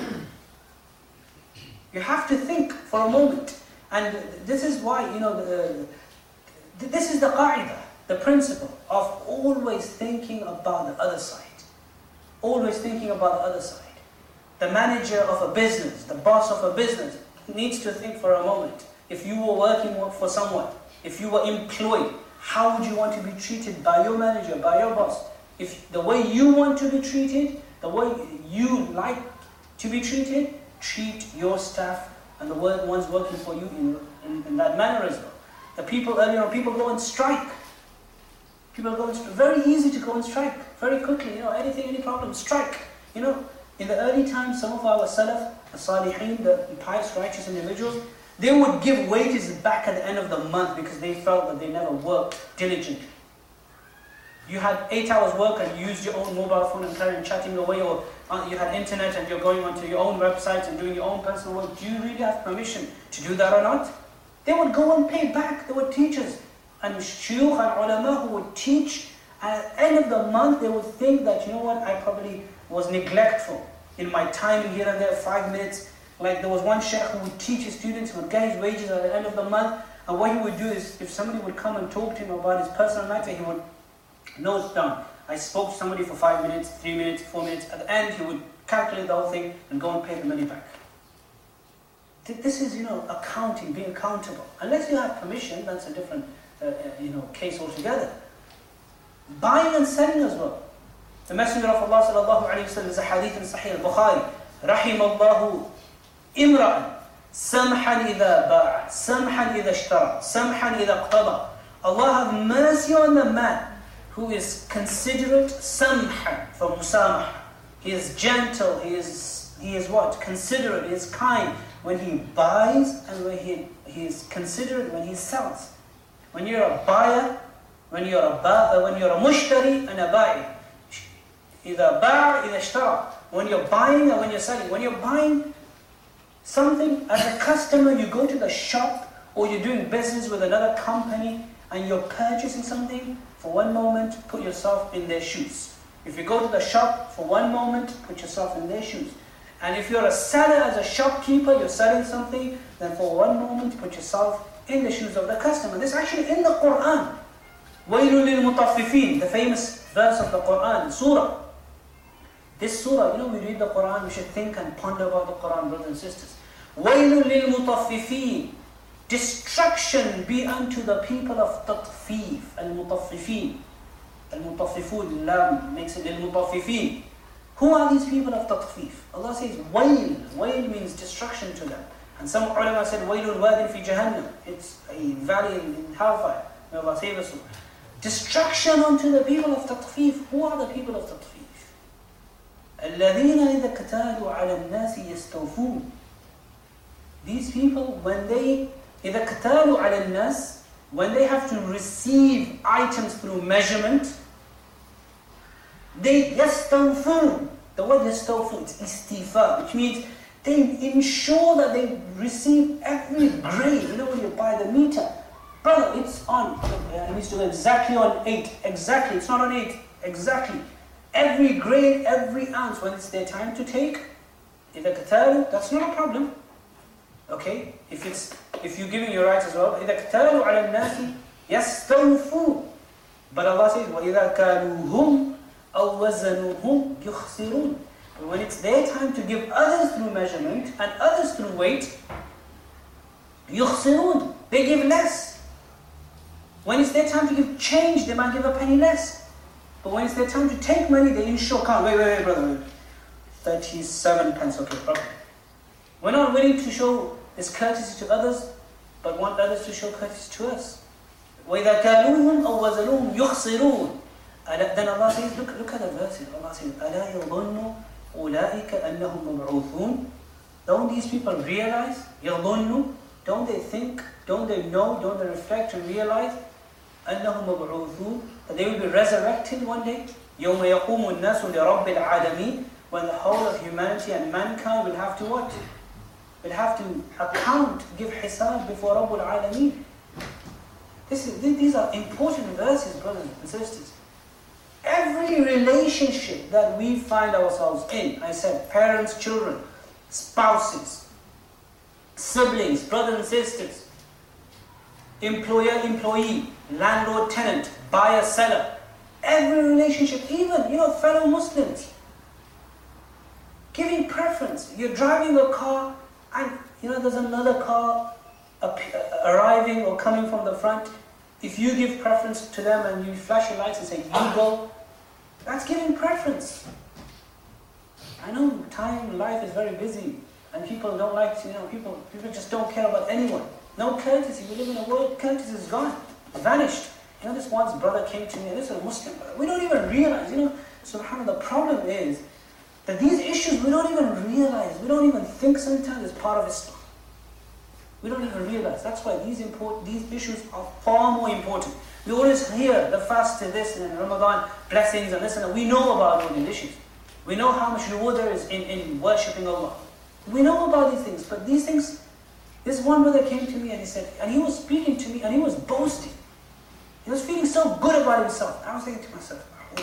You have to think for a moment. And this is why, you know, the, this is the qa'idah, the principle of always thinking about the other side. Always thinking about the other side. The manager of a business, the boss of a business, needs to think for a moment. If you were working for someone, if you were employed, how would you want to be treated by your manager, by your boss? If the way you want to be treated, the way you like to be treated, treat your staff and the ones working for you in, in, in that manner as well. The people earlier on, people go and strike. People go and strike. Very easy to go and strike. Very quickly, you know, anything, any problem, strike. You know, in the early times, some of our salaf, the salihin, the pious, righteous individuals, they would give wages back at the end of the month because they felt that they never worked diligently. You had eight hours work and you used your own mobile phone and carried chatting away, or you had internet and you're going onto your own websites and doing your own personal work. Do you really have permission to do that or not? They would go and pay back. They were teachers. And shuyukh and ulama who would teach, and at the end of the month they would think that, you know what, I probably was neglectful in my time here and there, five minutes. Like there was one sheikh who would teach his students, who would get his wages at the end of the month, and what he would do is, if somebody would come and talk to him about his personal matter, he would note down, I spoke to somebody for five minutes, three minutes, four minutes. At the end, he would calculate the whole thing and go and pay the money back. This is, you know, accounting, being accountable. Unless you have permission, that's a different, uh, you know, case altogether. Buying and selling as well. The Messenger of Allah sallallahu alaihi wasallam, is a hadith in Sahih al-Bukhari, رحم الله امرأ سمحا إذا باع سمحا إذا اشترى سمحا إذا اقتضى. Allah have mercy on the man who is considerate, samhan, from musamaha. He is gentle, he is, he is what? Considerate, he is kind when he buys, and when he, he is considerate when he sells. When you're a buyer, when you're a ba, when you're a mushtari and a ba'i. إذا باع إذا اشترى. When you're buying and when you're selling. When you're buying something as a customer, you go to the shop or you're doing business with another company and you're purchasing something. For one moment, put yourself in their shoes. If you go to the shop, for one moment, put yourself in their shoes. And if you're a seller, as a shopkeeper, you're selling something, then for one moment, put yourself in the shoes of the customer. This is actually in the Quran. وَيْلٌ لِلْمُطَفِّفِينَ, the famous verse of the Quran, surah. This surah, you know, we read the Quran, we should think and ponder about the Quran, brothers and sisters. وَيْلٌ لِلْمُطَفِّفِينَ, destruction be unto the people of tatfif, al-mutaffifin. Al-mutaffifun, lam makes it al-mutaffifin. Who are these people of tatfif? Allah says, wail. Wail means destruction to them. And some ulama said, wailun wadin fi jahannam. It's a valley in hellfire. May Allah save us all. Destruction unto the people of tatfif. Who are the people of tatfif? الَّذِينَ إِذَا كَتَالُوا عَلَى النَّاسِ يَسْتَوْفُونَ. These people, when they إِذَا كَتَالُوا عَلَى النَّاسِ, when they have to receive items through measurement, they يَسْتَوْفُونَ. The word يَسْتَوْفُونَ is istifa, which means they ensure that they receive every grade. You know, when you buy the meter, brother, it's on, it needs to go exactly on eight, exactly, it's not on eight, exactly. Every grade, every ounce, when it's their time to take, إِذَا كَتَالُوا, that's not a problem. Okay, if it's if you're giving your rights as well, إِذَا كَتَالُوا عَلَى النَّاسِ يَسْتَوْفُونَ. But Allah says, وَإِذَا كَالُوهُمْ أَوْ وَزَنُوهُمْ يُخْسِرُونَ. When it's their time to give others through measurement and others through weight, يُخْسِرُونَ, they give less. When it's their time to give change, they might give a penny less. But when it's their time to take money, they ensure, can't, wait, wait, wait, brother, wait. thirty-seven pence, okay, okay. We're not willing to show this courtesy to others, but want others to show courtesy to us. وَإِذَا كَالُوهُمْ أَوْ وَزَنُوهُمْ يُخْسِرُونَ. Then Allah says, look, look at the verses. Allah says, أَلَا يَظُنُّ أُولَٰئِكَ أَنَّهُمْ مَبْعُوثُونَ. Don't these people realize? يَظُنُّ. Don't they think? Don't they know? Don't they reflect and realize? أَنَّهُمْ مَبْعُوثُونَ, that they will be resurrected one day. يَوْمَ يَقُومُ النَّاسُ لِرَبِّ الْعَالَمِينَ. When the whole of humanity and mankind will have to what? Will have to account, give hisab before Rabbul Alameen. This is, these are important verses, brothers and sisters. Every relationship that we find ourselves in, I said, parents, children, spouses, siblings, brothers and sisters, employer, employee, landlord, tenant, buyer, seller, every relationship, even, you know, fellow Muslims, giving preference. You're driving a car and, you know, there's another car arriving or coming from the front. If you give preference to them and you flash your lights and say, you go, that's giving preference. I know time, life is very busy and people don't like to, you know, people, people just don't care about anyone. No courtesy. We live in a world, courtesy is gone, vanished. You know, this once brother came to me, this is a Muslim brother. We don't even realize, you know, subhanAllah, the problem is that these issues we don't even realize, we don't even think sometimes is part of Islam. We don't even realize. That's why these important, these issues are far more important. We always hear the fast to this and Ramadan blessings and this and that. We know about all these issues. We know how much reward there is in, in worshipping Allah. We know about these things, but these things, this one brother came to me and he said, and he was speaking to me and he was boasting. He was feeling so good about himself. I was thinking to myself,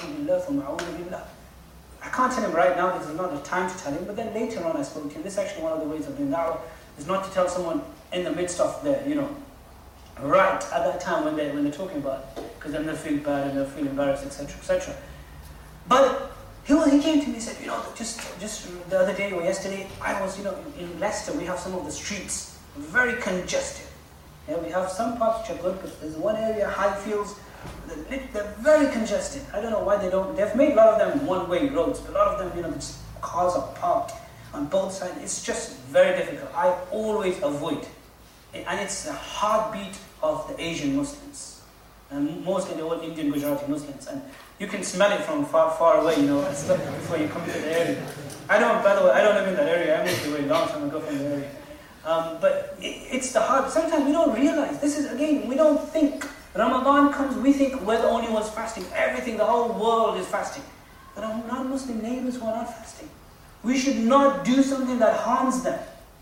I can't tell him right now because there's not the time to tell him, but then later on I spoke to him. This is actually one of the ways of doing da'wah, is not to tell someone in the midst of the, you know, right at that time when, they, when they're talking about it, because then they'll feel bad and they'll feel embarrassed, et cetera, et cetera. But he, he came to me and said, you know, just, just the other day or yesterday, I was, you know, in, in Leicester, we have some of the streets very congested. Yeah, we have some parts which are good, but there's one area, Highfields, they're very congested. I don't know why they don't, they've made a lot of them one-way roads, but a lot of them, you know, cars are parked on both sides. It's just very difficult. I always avoid. And it's the heartbeat of the Asian Muslims. And mostly the old Indian Gujarati Muslims. And you can smell it from far, far away, you know, before you come to the area. I don't, by the way, I don't live in that area. I moved away a long time ago from the area. Um, but it, it's the heart. Sometimes we don't realize. This is, again, we don't think. Ramadan comes, we think we're the only ones fasting. Everything, the whole world is fasting. But our non-Muslim neighbors who are not fasting. We should not do something that harms them.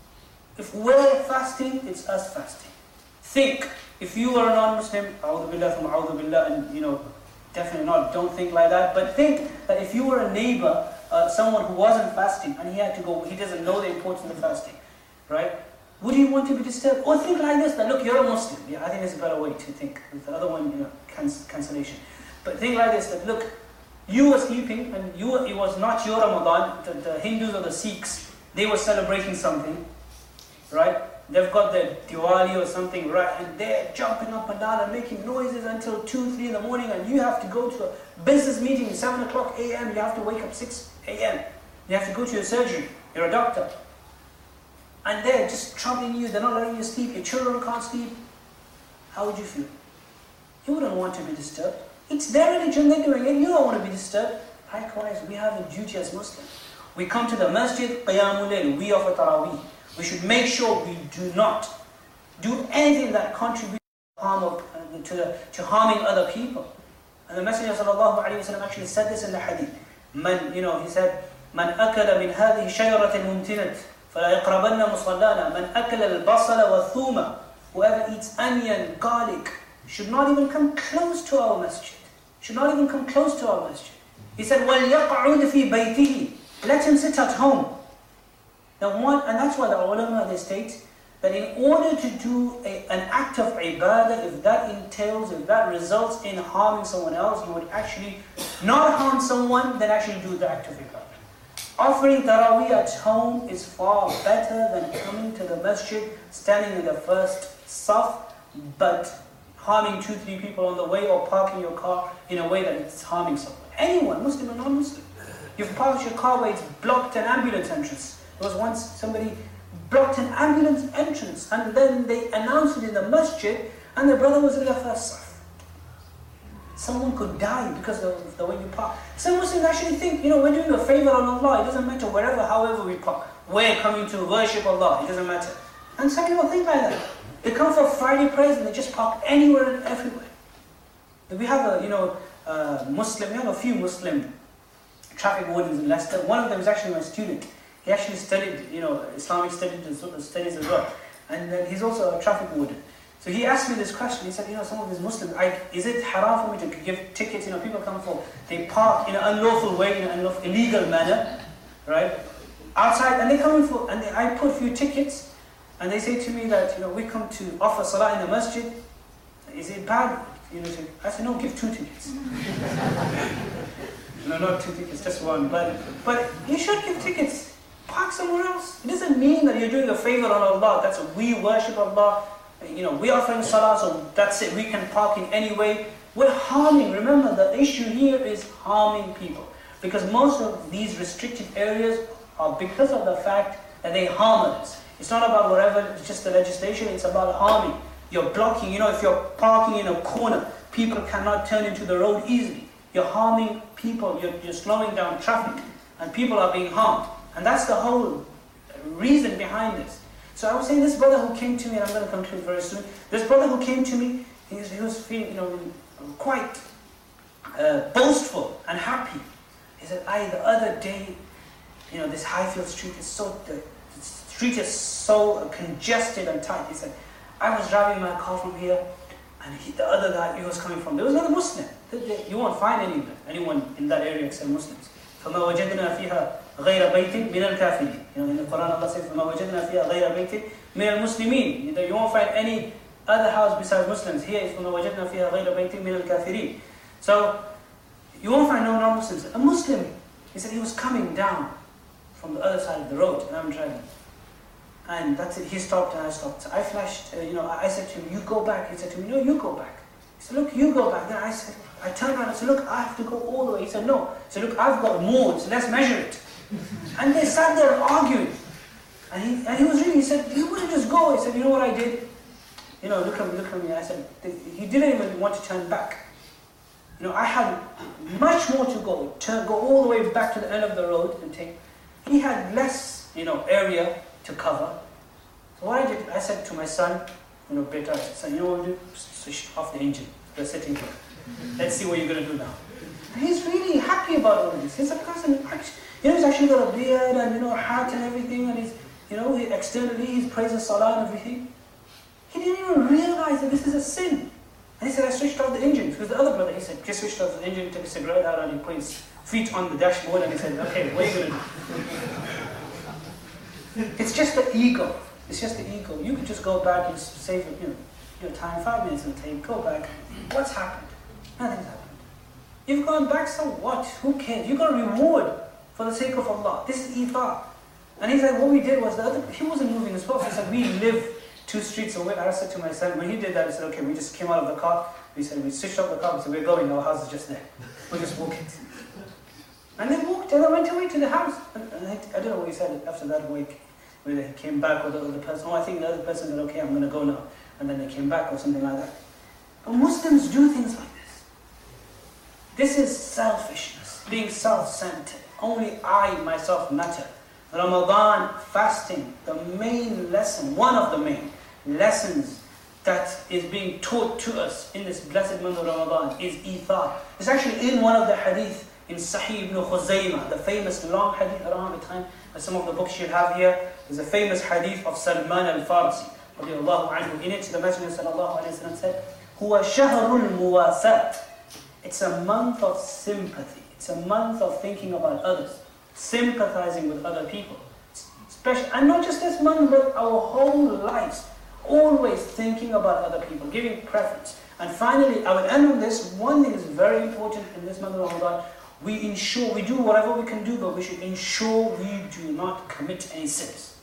If we're fasting, it's us fasting. Think, if you are a non-Muslim, a'udhu billah from a'udhu billah, and you know, definitely not, don't think like that, but think that if you were a neighbor, uh, someone who wasn't fasting, and he had to go, he doesn't know the importance of fasting, right? Would you want to be disturbed? Or think like this, that look, you're a Muslim. Yeah, I think it's a better way to think. The other one, you know, canc- cancellation. But think like this, that look, you were sleeping, and you were, it was not your Ramadan. The, the Hindus or the Sikhs, they were celebrating something, right? They've got their Diwali or something, right? And they're jumping up and down and making noises until two, three in the morning, and you have to go to a business meeting at seven o'clock a m. You have to wake up six a m. You have to go to your surgery. You're a doctor. And they're just troubling you, they're not letting you sleep, your children can't sleep. How would you feel? You wouldn't want to be disturbed. It's their religion, they're doing it, you don't want to be disturbed. Likewise, we have a duty as Muslims. We come to the masjid, Qiyamul Layl, we offer Taraweeh. We should make sure we do not do anything that contributes to, harm of, uh, to, the, to harming other people. And the Messenger sallallahu alayhi wa sallam actually said this in the hadith. Man, you know, he said, Man akala min hadhihi shajaratin mumtinat. فَلَا يَقْرَبَنَّ مُصَلَّانَا مَنْ أَكَلَ الْبَصَلَ وَالثُّومَ. Whoever eats onion, garlic, should not even come close to our masjid. Should not even come close to our masjid. He said, وَلْيَقْعُدْ فِي بَيْتِهِ. Let him sit at home. Now one, and that's why the ulama, they state that in order to do a, an act of ibadah, if that entails, if that results in harming someone else, you would actually not harm someone, then actually do the act of ibadah. Offering Taraweeh at home is far better than coming to the masjid, standing in the first saf, but harming two, three people on the way, or parking your car in a way that it's harming someone. Anyone, Muslim or non-Muslim. You've parked your car where it's blocked an ambulance entrance. There was once somebody blocked an ambulance entrance, and then they announced it in the masjid, and the brother was in the first saf. Someone could die because of the way you park. Some Muslims actually think, you know, we're doing a favor on Allah. It doesn't matter wherever, however we park. We're coming to worship Allah. It doesn't matter. And some people think like that. They come for Friday prayers and they just park anywhere and everywhere. We have a, you know, uh, Muslim, we have a few Muslim traffic wardens in Leicester. One of them is actually my student. He actually studied, you know, Islamic studies, studies as well. And then he's also a traffic warden. So he asked me this question. He said, you know, some of these Muslims, I, is it haram for me to give tickets? You know, people come for, they park in an unlawful way, in an unlawful, illegal manner, right? Outside, and they come in for, and they, I put a few tickets, and they say to me that, you know, we come to offer salah in the masjid. Is it bad? You know, to, I said, no, give two tickets. No, not two tickets, just one. But, but you should give tickets. Park somewhere else. It doesn't mean that you're doing a favor on Allah. That's a, we worship Allah. You know, we are offering salah, so that's it. We can park in any way. We're harming. Remember, the issue here is harming people. Because most of these restricted areas are because of the fact that they harm others. It's not about whatever, it's just the legislation, it's about harming. You're blocking, you know, if you're parking in a corner, people cannot turn into the road easily. You're harming people, you're, you're slowing down traffic, and people are being harmed. And that's the whole reason behind this. So I was saying, this brother who came to me, and I'm going to conclude very soon, this brother who came to me, he was, he was feeling, you know, quite uh, boastful and happy. He said, I, the other day, you know, this Highfield Street is so, the, the street is so congested and tight. He said, I was driving my car from here, and he, the other guy, he was coming from, there was another Muslim. You won't find any, anyone in that area except Muslims. فَمَا وَجَدْنَا فِيهَا غَيْرَ بَيْتٍ مِنَ الْكَافِرِينَ. You know, in the Quran, Allah says, فَمَا وَجَدْنَا فِيهَا غَيْرَ بَيْتٍ مِنَ الْمُسْلِمِينَ. You won't find any other house besides Muslims. Here is فَمَا وَجَدْنَا فِيهَا غَيْرَ بَيْتٍ مِنَ الْكَافِرِينَ. So, you won't find no non-Muslims. A Muslim, he said he was coming down from the other side of the road, and I'm driving. And that's it, he stopped and I stopped. So I flashed, uh, you know, I said to him, you go back. He said to me, no, you go back. He said, look, you go back. Then I said, I turned around and said, look, I have to go all the way. He said, no. He said, look, I've got more, so let's measure it. And they sat there arguing. And he, and he was really, he said, you wouldn't just go. He said, you know what I did? You know, look at me, look at me. I said, he didn't even want to turn back. You know, I had much more to go. Turn, go all the way back to the end of the road and take. He had less, you know, area to cover. So what I did, I said to my son, you know, Beta, I said, son, you know what we'll do? Switch off the engine. We're sitting here. Let's see what you're going to do now. And he's really happy about all of this. He's a person, you know, he's actually got a beard and, you know, a hat and everything, and he's, you know, he, externally he's praising Salah and everything. He didn't even realize that this is a sin. And he said, I switched off the engine. Because the other brother, he said, just switched off the engine, took a cigarette out, and he put his feet on the dashboard, and he said, okay, what are you going to do? It's just the ego. It's just the ego. You could just go back and save you know, your time, five minutes in the tape, go back. What's happened? Nothing's happened. You've gone back, so what? Who cares? You got a reward for the sake of Allah. This is ithar. And he's like, what we did was, the other, he wasn't moving as well. He said, we live two streets away. I said to my son, when he did that, he said, okay, we just came out of the car. We said, we switched off the car. We said, we're going, our house is just there. We'll just walk it. And they walked, and I went away to the house. And I, I don't know what he said after that week. Whether he came back or the other person, oh, I think the other person said, okay, I'm going to go now. And then they came back or something like that. But Muslims do things like this. This is selfishness, being self-centered. Only I, myself, matter. Ramadan, fasting, the main lesson, one of the main lessons that is being taught to us in this blessed month of Ramadan is ithar. It's actually in one of the hadith in Sahih ibn Khuzaymah, the famous long hadith around the time. Some of the books you have here, there's a famous hadith of Salman al-Farsi. In it, the Messenger sallallahu alayhi wa sallam said, Huwa shahrul muwasat. It's a month of sympathy. It's a month of thinking about others, sympathizing with other people. Special, and not just this month, but our whole lives. Always thinking about other people, giving preference. And finally, I will end on this. One thing is very important in this month of Ramadan. We ensure, we do whatever we can do, but we should ensure we do not commit any sins.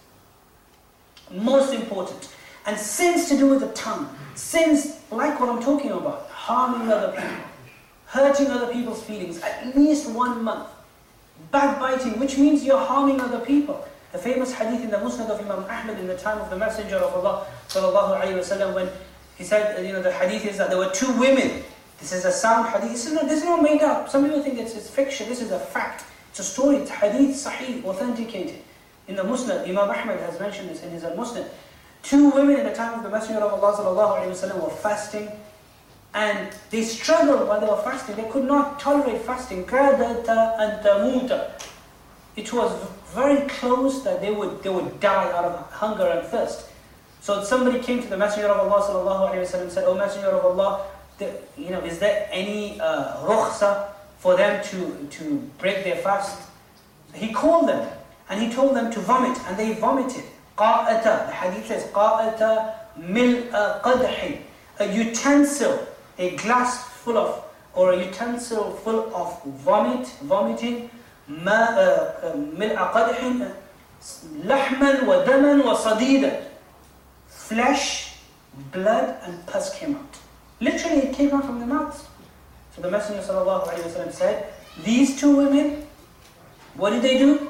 Most important. And sins to do with the tongue. Sins like what I'm talking about. Harming other people. Hurting other people's feelings. At least one month. Backbiting, which means you're harming other people. The famous hadith in the Musnad of Imam Ahmad in the time of the Messenger of Allah sallallahu alayhi wa sallam, when he said, you know, the hadith is that there were two women. This is a sound hadith. This is not, this is not made up. Some people think it's, it's fiction. This is a fact. It's a story. It's hadith, sahih, authenticated. In the Musnad, Imam Ahmad has mentioned this in his Musnad. Two women in the time of the Messenger of Allah sallallahu alayhi wa sallam were fasting, and they struggled while they were fasting. They could not tolerate fasting. Kadata and tamuta. It was very close that they would they would die out of hunger and thirst. So somebody came to the Messenger of Allah sallallahu alayhi wa sallam and said, "O Messenger of Allah, the, you know, is there any uh, rukhsa for them to, to break their fast?" He called them and he told them to vomit, and they vomited. Qa'ata, the hadith says, Qa'ata mil'a qadhin, a utensil, a glass full of, or a utensil full of vomit, vomiting, mil'a qadhin, lahman wa daman wa sadida, flesh, blood and pus came out. Literally it came out from the mouth. So the Messenger sallallahu alayhi wa sallam said, these two women, what did they do?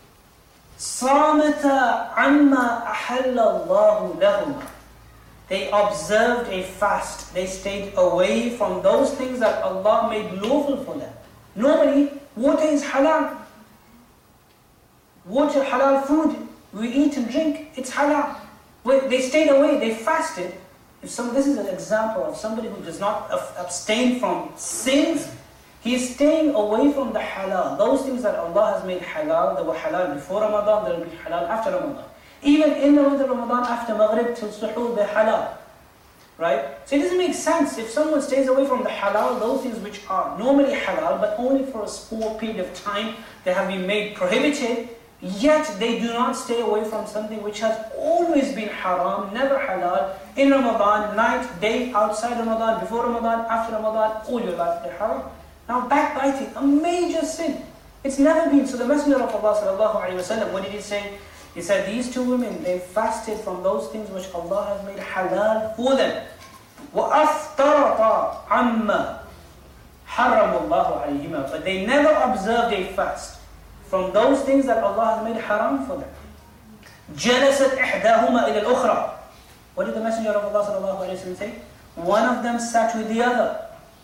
صَامَتَا عَمَّا أَحَلَّ اللَّهُ لَهُمَا. They observed a fast. They stayed away from those things that Allah made lawful for them. Normally, water is halal. Water, halal food. We eat and drink, it's halal. They stayed away, they fasted. If some, this is an example of somebody who does not abstain from sins. He is staying away from the halal. Those things that Allah has made halal, they were halal before Ramadan, they will be halal after Ramadan. Even in the month of Ramadan, after Maghrib till Suhoor, they're halal. Right? So it doesn't make sense if someone stays away from the halal, those things which are normally halal, but only for a small period of time, they have been made prohibited, yet they do not stay away from something which has always been haram, never halal, in Ramadan, night, day, outside Ramadan, before Ramadan, after Ramadan, all your life they're haram. Now backbiting, a major sin. It's never been. So the Messenger of Allah sallallahu alayhi wa sallam, what did he say? He said, these two women, they fasted from those things which Allah has made halal for them. وَأَفْتَرَطَ عَمَّا حَرَّمُ اللَّهُ عَلَيْهِمَا. But they never observed a fast from those things that Allah has made haram for them. جَلَسَتْ إِحْدَاهُمَا إِلَى الْأُخْرَى. What did the Messenger of Allah sallallahu alayhi wa sallam say? One of them sat with the other.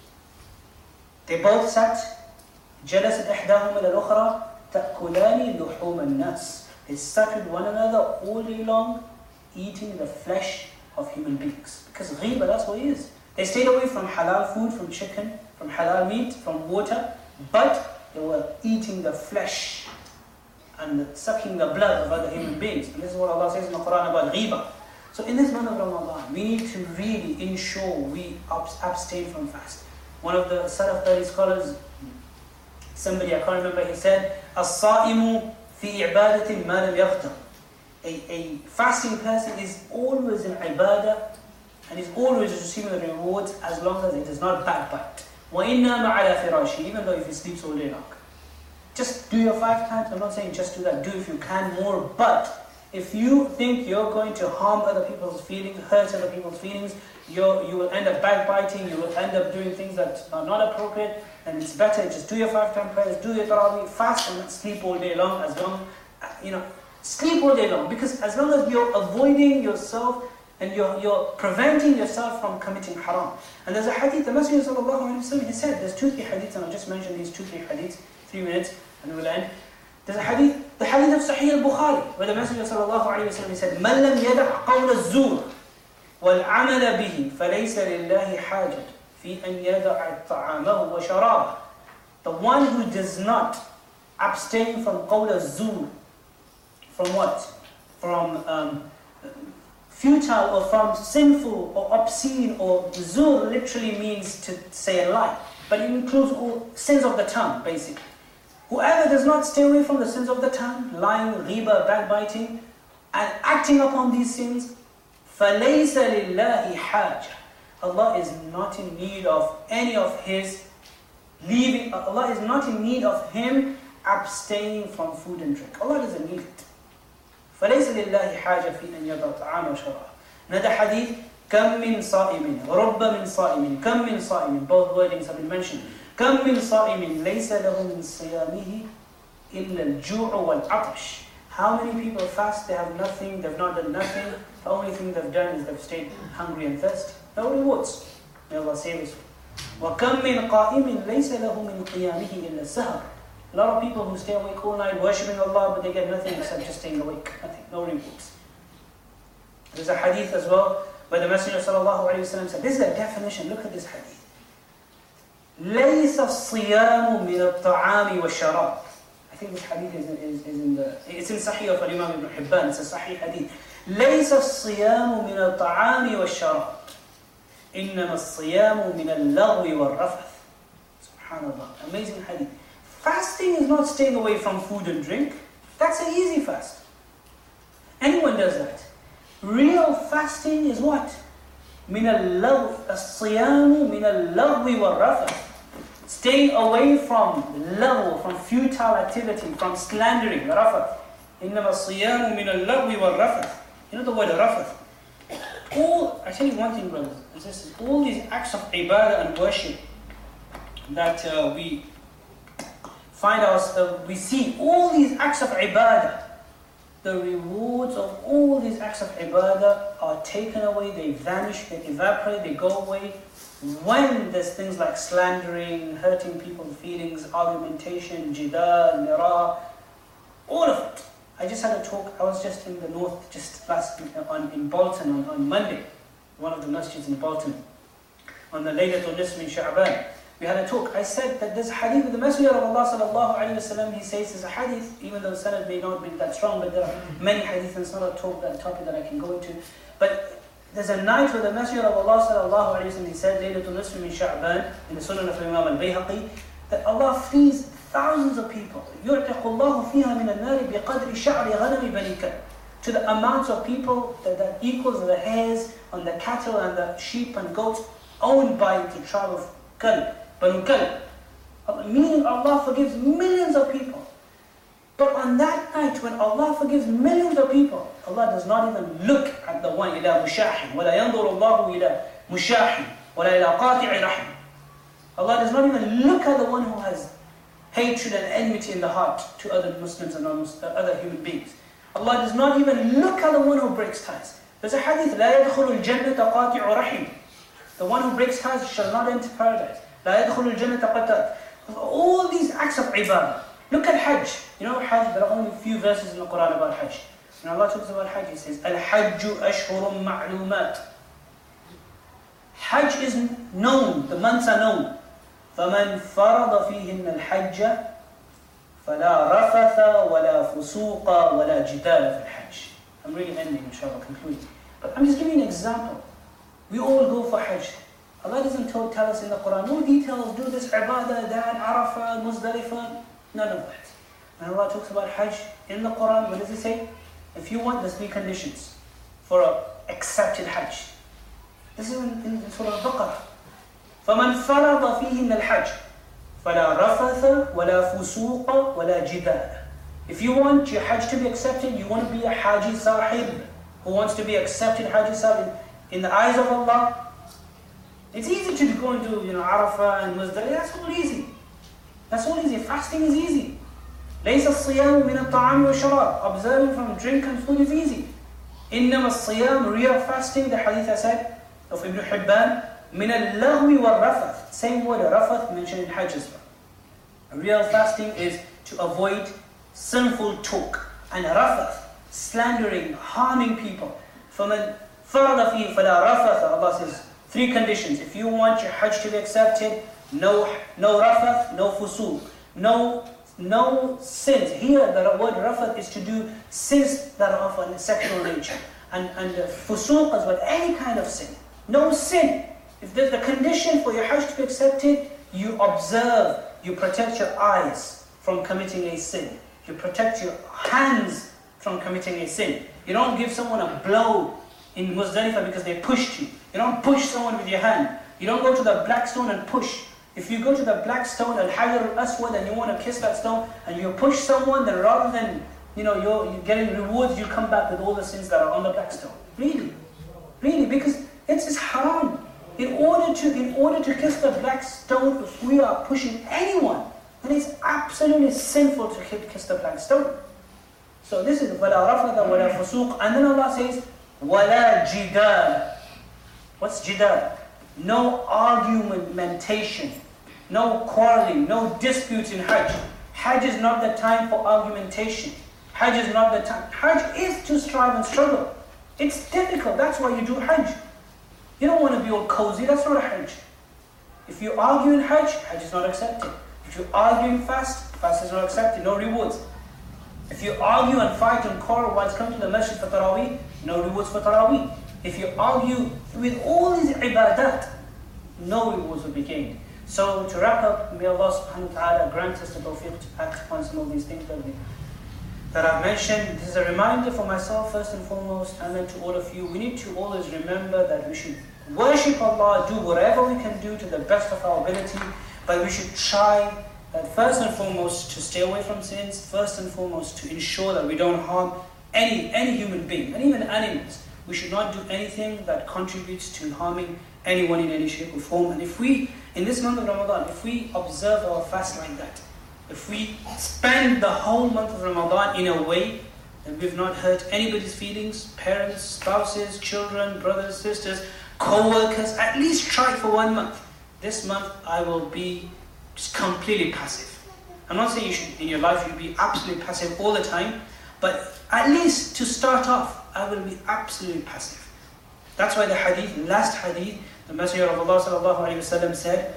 They both sat. جَلَسَتْ إِحْدَاهُمَا إِلَى الْأُخْرَى تَأْكُلَانِ لُحُومَ النَّاسِ. They sat with one another all day long, eating the flesh of human beings. Because ghiba, that's what it is. They stayed away from halal food, from chicken, from halal meat, from water, but they were eating the flesh and sucking the blood of other human beings. And this is what Allah says in the Quran about ghiba. So in this month of Ramadan, we need to really ensure we abstain from fast. One of the Salaf Tari scholars, somebody, I can't remember, he said, As-sa'imu fi ibadatin ma lam yaghtar. A, a fasting person is always in ibadah and is always receiving the rewards as long as it does not backbite. وَإِنَّا مَعَلَى فِرَاشِهِ. Even though if he sleeps all day long. Just do your five times. I'm not saying just do that. Do if you can more. But if you think you're going to harm other people's feelings, hurt other people's feelings, you're, you will end up backbiting, you will end up doing things that are not appropriate, and it's better just do your five-time prayers, do your tarawih, fast and sleep all day long, as long, you know, sleep all day long. Because as long as you're avoiding yourself and you're, you're preventing yourself from committing haram. And there's a hadith, the Messenger sallallahu alayhi wa sallam, he said, there's two, three hadiths, and I'll just mention these two, three hadiths, three minutes, and we'll end. There's a hadith, the hadith of Sahih al-Bukhari, where the Messenger sallallahu alayhi wa sallam, he said, مَنْ لَمْ يَدَعْ قَوْلَ الزُّورِ وَالْعَمَلَ بِهِ فَلَيْسَ لِلَّهِ حَاجَةٌ فِي أَنْ يَدَعَ طَعَامَهُ وَشَرَابَهُ. The one who does not abstain from qawl az-zur, from what? From um, futile or from sinful or obscene, or zur literally means to say a lie, but it includes all sins of the tongue, basically. Whoever does not stay away from the sins of the tongue, lying, ghiba, backbiting, and acting upon these sins, فَلَيْسَ لِلَّهِ حَاجَةٌ. Allah is not in need of any of his leaving. Allah is not in need of him abstaining from food and drink. Allah doesn't need it. فَلَيْسَ لِلَّهِ حَاجَةٌ فِي أَنْ يَضَعَ طَعَامَهُ وَشَرَابَهُ. Another hadith, كَمْ مِنْ صَائِمٍ رُبَّ مِنْ صَائِمٍ كَمْ مِنْ صَائِمٍ. Both wordings have been mentioned. كَمْ مِنْ صَائِمٍ لَيْسَ لَهُ مِنْ صِيَامِهِ إِلَّا الْجُوعُ وَالْعَطْشِ. How many people fast, they have nothing, they've not done nothing. The only thing they've done is they've stayed hungry and thirsty. No rewards. May Allah save us. وَكَمْ مِنْ قَائِمٍ لَيْسَ لَهُ مِنْ قِيَامِهِ إِلَّا السَّهَرِ. A lot of people who stay awake all night worshipping Allah, but they get nothing except just staying awake. Nothing, no rewards. There's a hadith as well, where the Messenger sallallahu alayhi wa sallam said, this is a definition, look at this hadith. لَيْسَ الصِّيَامُ مِنَ الطَّعَامِ وَالشَّرَابِ. I think this hadith is, is, is in the, it's in Sahih of Imam Ibn Hibban, it's a Sahih hadith. ليس الصيام من الطعام والشراب إنما الصيام من اللغو والرفث. Subhanallah, amazing hadith. Fasting is not staying away from food and drink. That's an easy fast. Anyone does that. Real fasting is what? من اللغو الصيام من اللغو والرفث. Staying away from lagw, from futile activity, from slandering, rafath. إنما الصيام من اللغو والرفث. You know the word rafath? All, I tell you one thing, brothers and sisters, all these acts of ibadah and worship that uh, we find us, uh, we see all these acts of ibadah, the rewards of all these acts of ibadah are taken away, they vanish, they evaporate, they go away when there's things like slandering, hurting people's feelings, argumentation, jidal, mira, all of it. I just had a talk, I was just in the north, just last on in Bolton on, on Monday, one of the masjids in Bolton, on the Laylatul Nisf min Sha'ban. We had a talk. I said that this hadith of the Messenger of Allah sallallahu alayhi wa sallam, he says there's a hadith, even though sanad may not be that strong, but there are many hadiths, and it's not a talk, that topic that I can go into. But there's a night where the Messenger of Allah sallallahu alayhi wa sallam, he said, Laylatul Nisf min Sha'ban, in the Sunan of Imam al-Bayhaqi, that Allah frees thousands of people. يُعْتِقُ اللَّهُ فِيهَا مِنَ النَّارِ بِقَدْرِ شَعْرِ غَنَمِ بَنِي كَلْبٍ. To the amounts of people that, that equals the hairs on the cattle and the sheep and goats owned by the tribe of Kalb, Banu Kalb. Meaning Allah forgives millions of people. But on that night when Allah forgives millions of people, Allah does not even look at the one إِلَى مُشَاحٍ وَلَا يَنْظُرُ اللَّهُ إِلَى مُشَاحٍ وَلَا إِلَى قَاطِعِ رَحِمٍ. Allah does not even look at the one who has hatred and enmity in the heart to other Muslims and other human beings. Allah does not even look at the one who breaks ties. There's a hadith, لا يدخل الجنة قاطع رحم. The one who breaks ties shall not enter paradise. لا يدخل الجنة قاطع. All these acts of ibadah. Look at Hajj. You know Hajj, there are only a few verses in the Quran about Hajj. When Allah talks about Hajj, He says, الحج أشهر معلومات. Hajj is known, the months are known. فَمَنْ فَرَضَ فِيهِنَّ الْحَجَّ فَلَا رَفَثَ وَلَا فُسُوقَ وَلَا جِدَالَ فِي الْحَجِّ. I'm really ending, inshallah, concluding. But I'm just giving you an example. We all go for Hajj. Allah doesn't tell, tell us in the Quran, no details, do this ibadah, that, Arafah, Muzdalifah, none of that. When Allah talks about Hajj in the Quran, what does He say? If you want, there's three conditions for an accepted Hajj. This is in, in Surah Al-Baqarah. فَمَنْ فَرَضَ فِيهِنَّ الْحَجِّ فَلَا رَفَثَ وَلَا فُسُوقَ وَلَا جِدَالَ. If you want your Hajj to be accepted, you want to be a Haji Sahib who wants to be accepted Haji Sahib in the eyes of Allah, it's easy to go and do, you know, Arafah and Muzdalifah. That's all easy. That's all easy. Fasting is easy. لَيْسَ الصِّيَامُ مِنَ الطَّعَامِ وَالشَّرَابِ. Observing from drink and food is easy. إِنَّمَا الصِّيَامُ, real fasting, the hadith I said, of Ibn Hibban, مِنَ اللَّغْوِ وَالرَّفَثِ. Same word, rafath, mentioned in Hajj as well. Real fasting is to avoid sinful talk and rafath, slandering, harming people. فَمَنْ فَرَضَ فِيهِ فَلَا رَفَثَ. Allah says, three conditions. If you want your Hajj to be accepted, no, no rafath, no fusuq, no, no sins. Here, the word rafath is to do sins that are of a sexual nature. And, and uh, fusuq is with any kind of sin. No sin. If there's the condition for your Hajj to be accepted, you observe, you protect your eyes from committing a sin. You protect your hands from committing a sin. You don't give someone a blow in Muzdalifah because they pushed you. You don't push someone with your hand. You don't go to the black stone and push. If you go to the black stone, Al-Hajar al-Aswad, and you want to kiss that stone, and you push someone, then rather than, you know, you're, you're getting rewards, you come back with all the sins that are on the black stone. Really? Really? Because it's, it's haram. In order to, in order to kiss the black stone, if we are pushing anyone, then it's absolutely sinful to kiss the black stone. So this is وَلَا رَفَثَ وَلَا فُسُوقَ. And then Allah says, وَلَا جِدَالَ. What's jidal? No argumentation, no quarreling, no disputes in Hajj. Hajj is not the time for argumentation. Hajj is not the time. Hajj is to strive and struggle. It's difficult, that's why you do Hajj. You don't want to be all cozy, that's not a Hajj. If you argue in Hajj, Hajj is not accepted. If you argue in fast, fast is not accepted, no rewards. If you argue and fight and quarrel whilst coming to the masjid for Taraweeh, no rewards for Taraweeh. If you argue with all these ibadat, no rewards will be gained. So to wrap up, may Allah subhanahu wa ta'ala grant us the tawfiq to act upon some of these things that, we, that I've mentioned. This is a reminder for myself first and foremost, and then to all of you. We need to always remember that we should worship Allah, do whatever we can do to the best of our ability, but we should try that first and foremost to stay away from sins, first and foremost to ensure that we don't harm any, any human being, and even animals. We should not do anything that contributes to harming anyone in any shape or form. And if we, in this month of Ramadan, if we observe our fast like that, if we spend the whole month of Ramadan in a way that we've not hurt anybody's feelings, parents, spouses, children, brothers, sisters, co-workers, at least try it for one month. This month I will be just completely passive. I'm not saying you should, in your life, you'll be absolutely passive all the time, but at least to start off, I will be absolutely passive. That's why the hadith, last hadith, the Messenger of Allah sallallahu alayhi wa sallam said,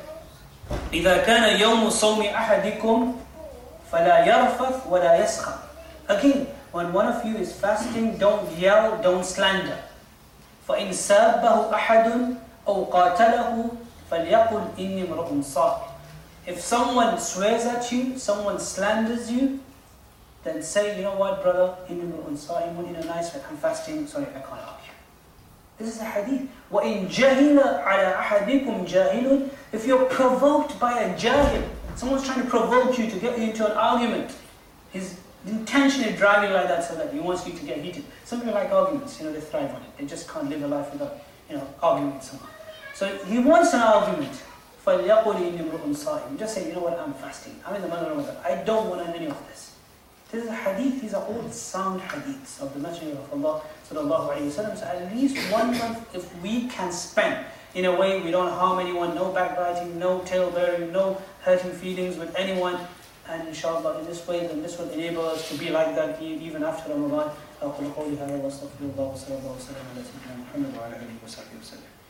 إِذَا كَانَ يَوْمُ صَوْمِ أَحَدِكُمْ فَلَا يَرْفَثْ وَلَا يَسْخَرْ. Again, when one of you is fasting, don't yell, don't slander. فَإِنْ سَابَّهُ أَحَدٌ أَوْ قَاتَلَهُ فَلْيَقُلْ إِنِّي امْرُؤٌ صَائِمٌ. If someone swears at you, someone slanders you, then say, you know what, brother, إِنِّي امْرُؤٌ صَائِمٌ, in a nice way, I'm fasting, sorry, I can't argue. This is a hadith. وَإِنْ جَهِلَ عَلَىٰ أَحَدِكُمْ جَاهِلٌ. If you're provoked by a jahil, someone's trying to provoke you to get you into an argument, his intention is driving like that so that he wants you to get heated. Some people like arguments, you know, they thrive on it. They just can't live a life without, you know, arguing with someone. So he wants an argument. فَلْيَقُلِ إِنِّي امْرُؤٌ صَائِمٌ. Just say, you know what, I'm fasting. I'm in the month of Ramadan. I don't want any of this. This is a hadith, these are all sound hadiths of the Messenger of Allah sallallahu alayhi wa sallam. So at least one month, if we can spend in a way we don't harm anyone, no backbiting, no tail bearing, no hurting feelings with anyone, and inshallah in this way, then this will enable us to be like that even after Ramadan. أقول قولي هذا وأستغفر الله وصلى الله وسلم على سيدنا محمد وعلى آله وصحبه وسلم.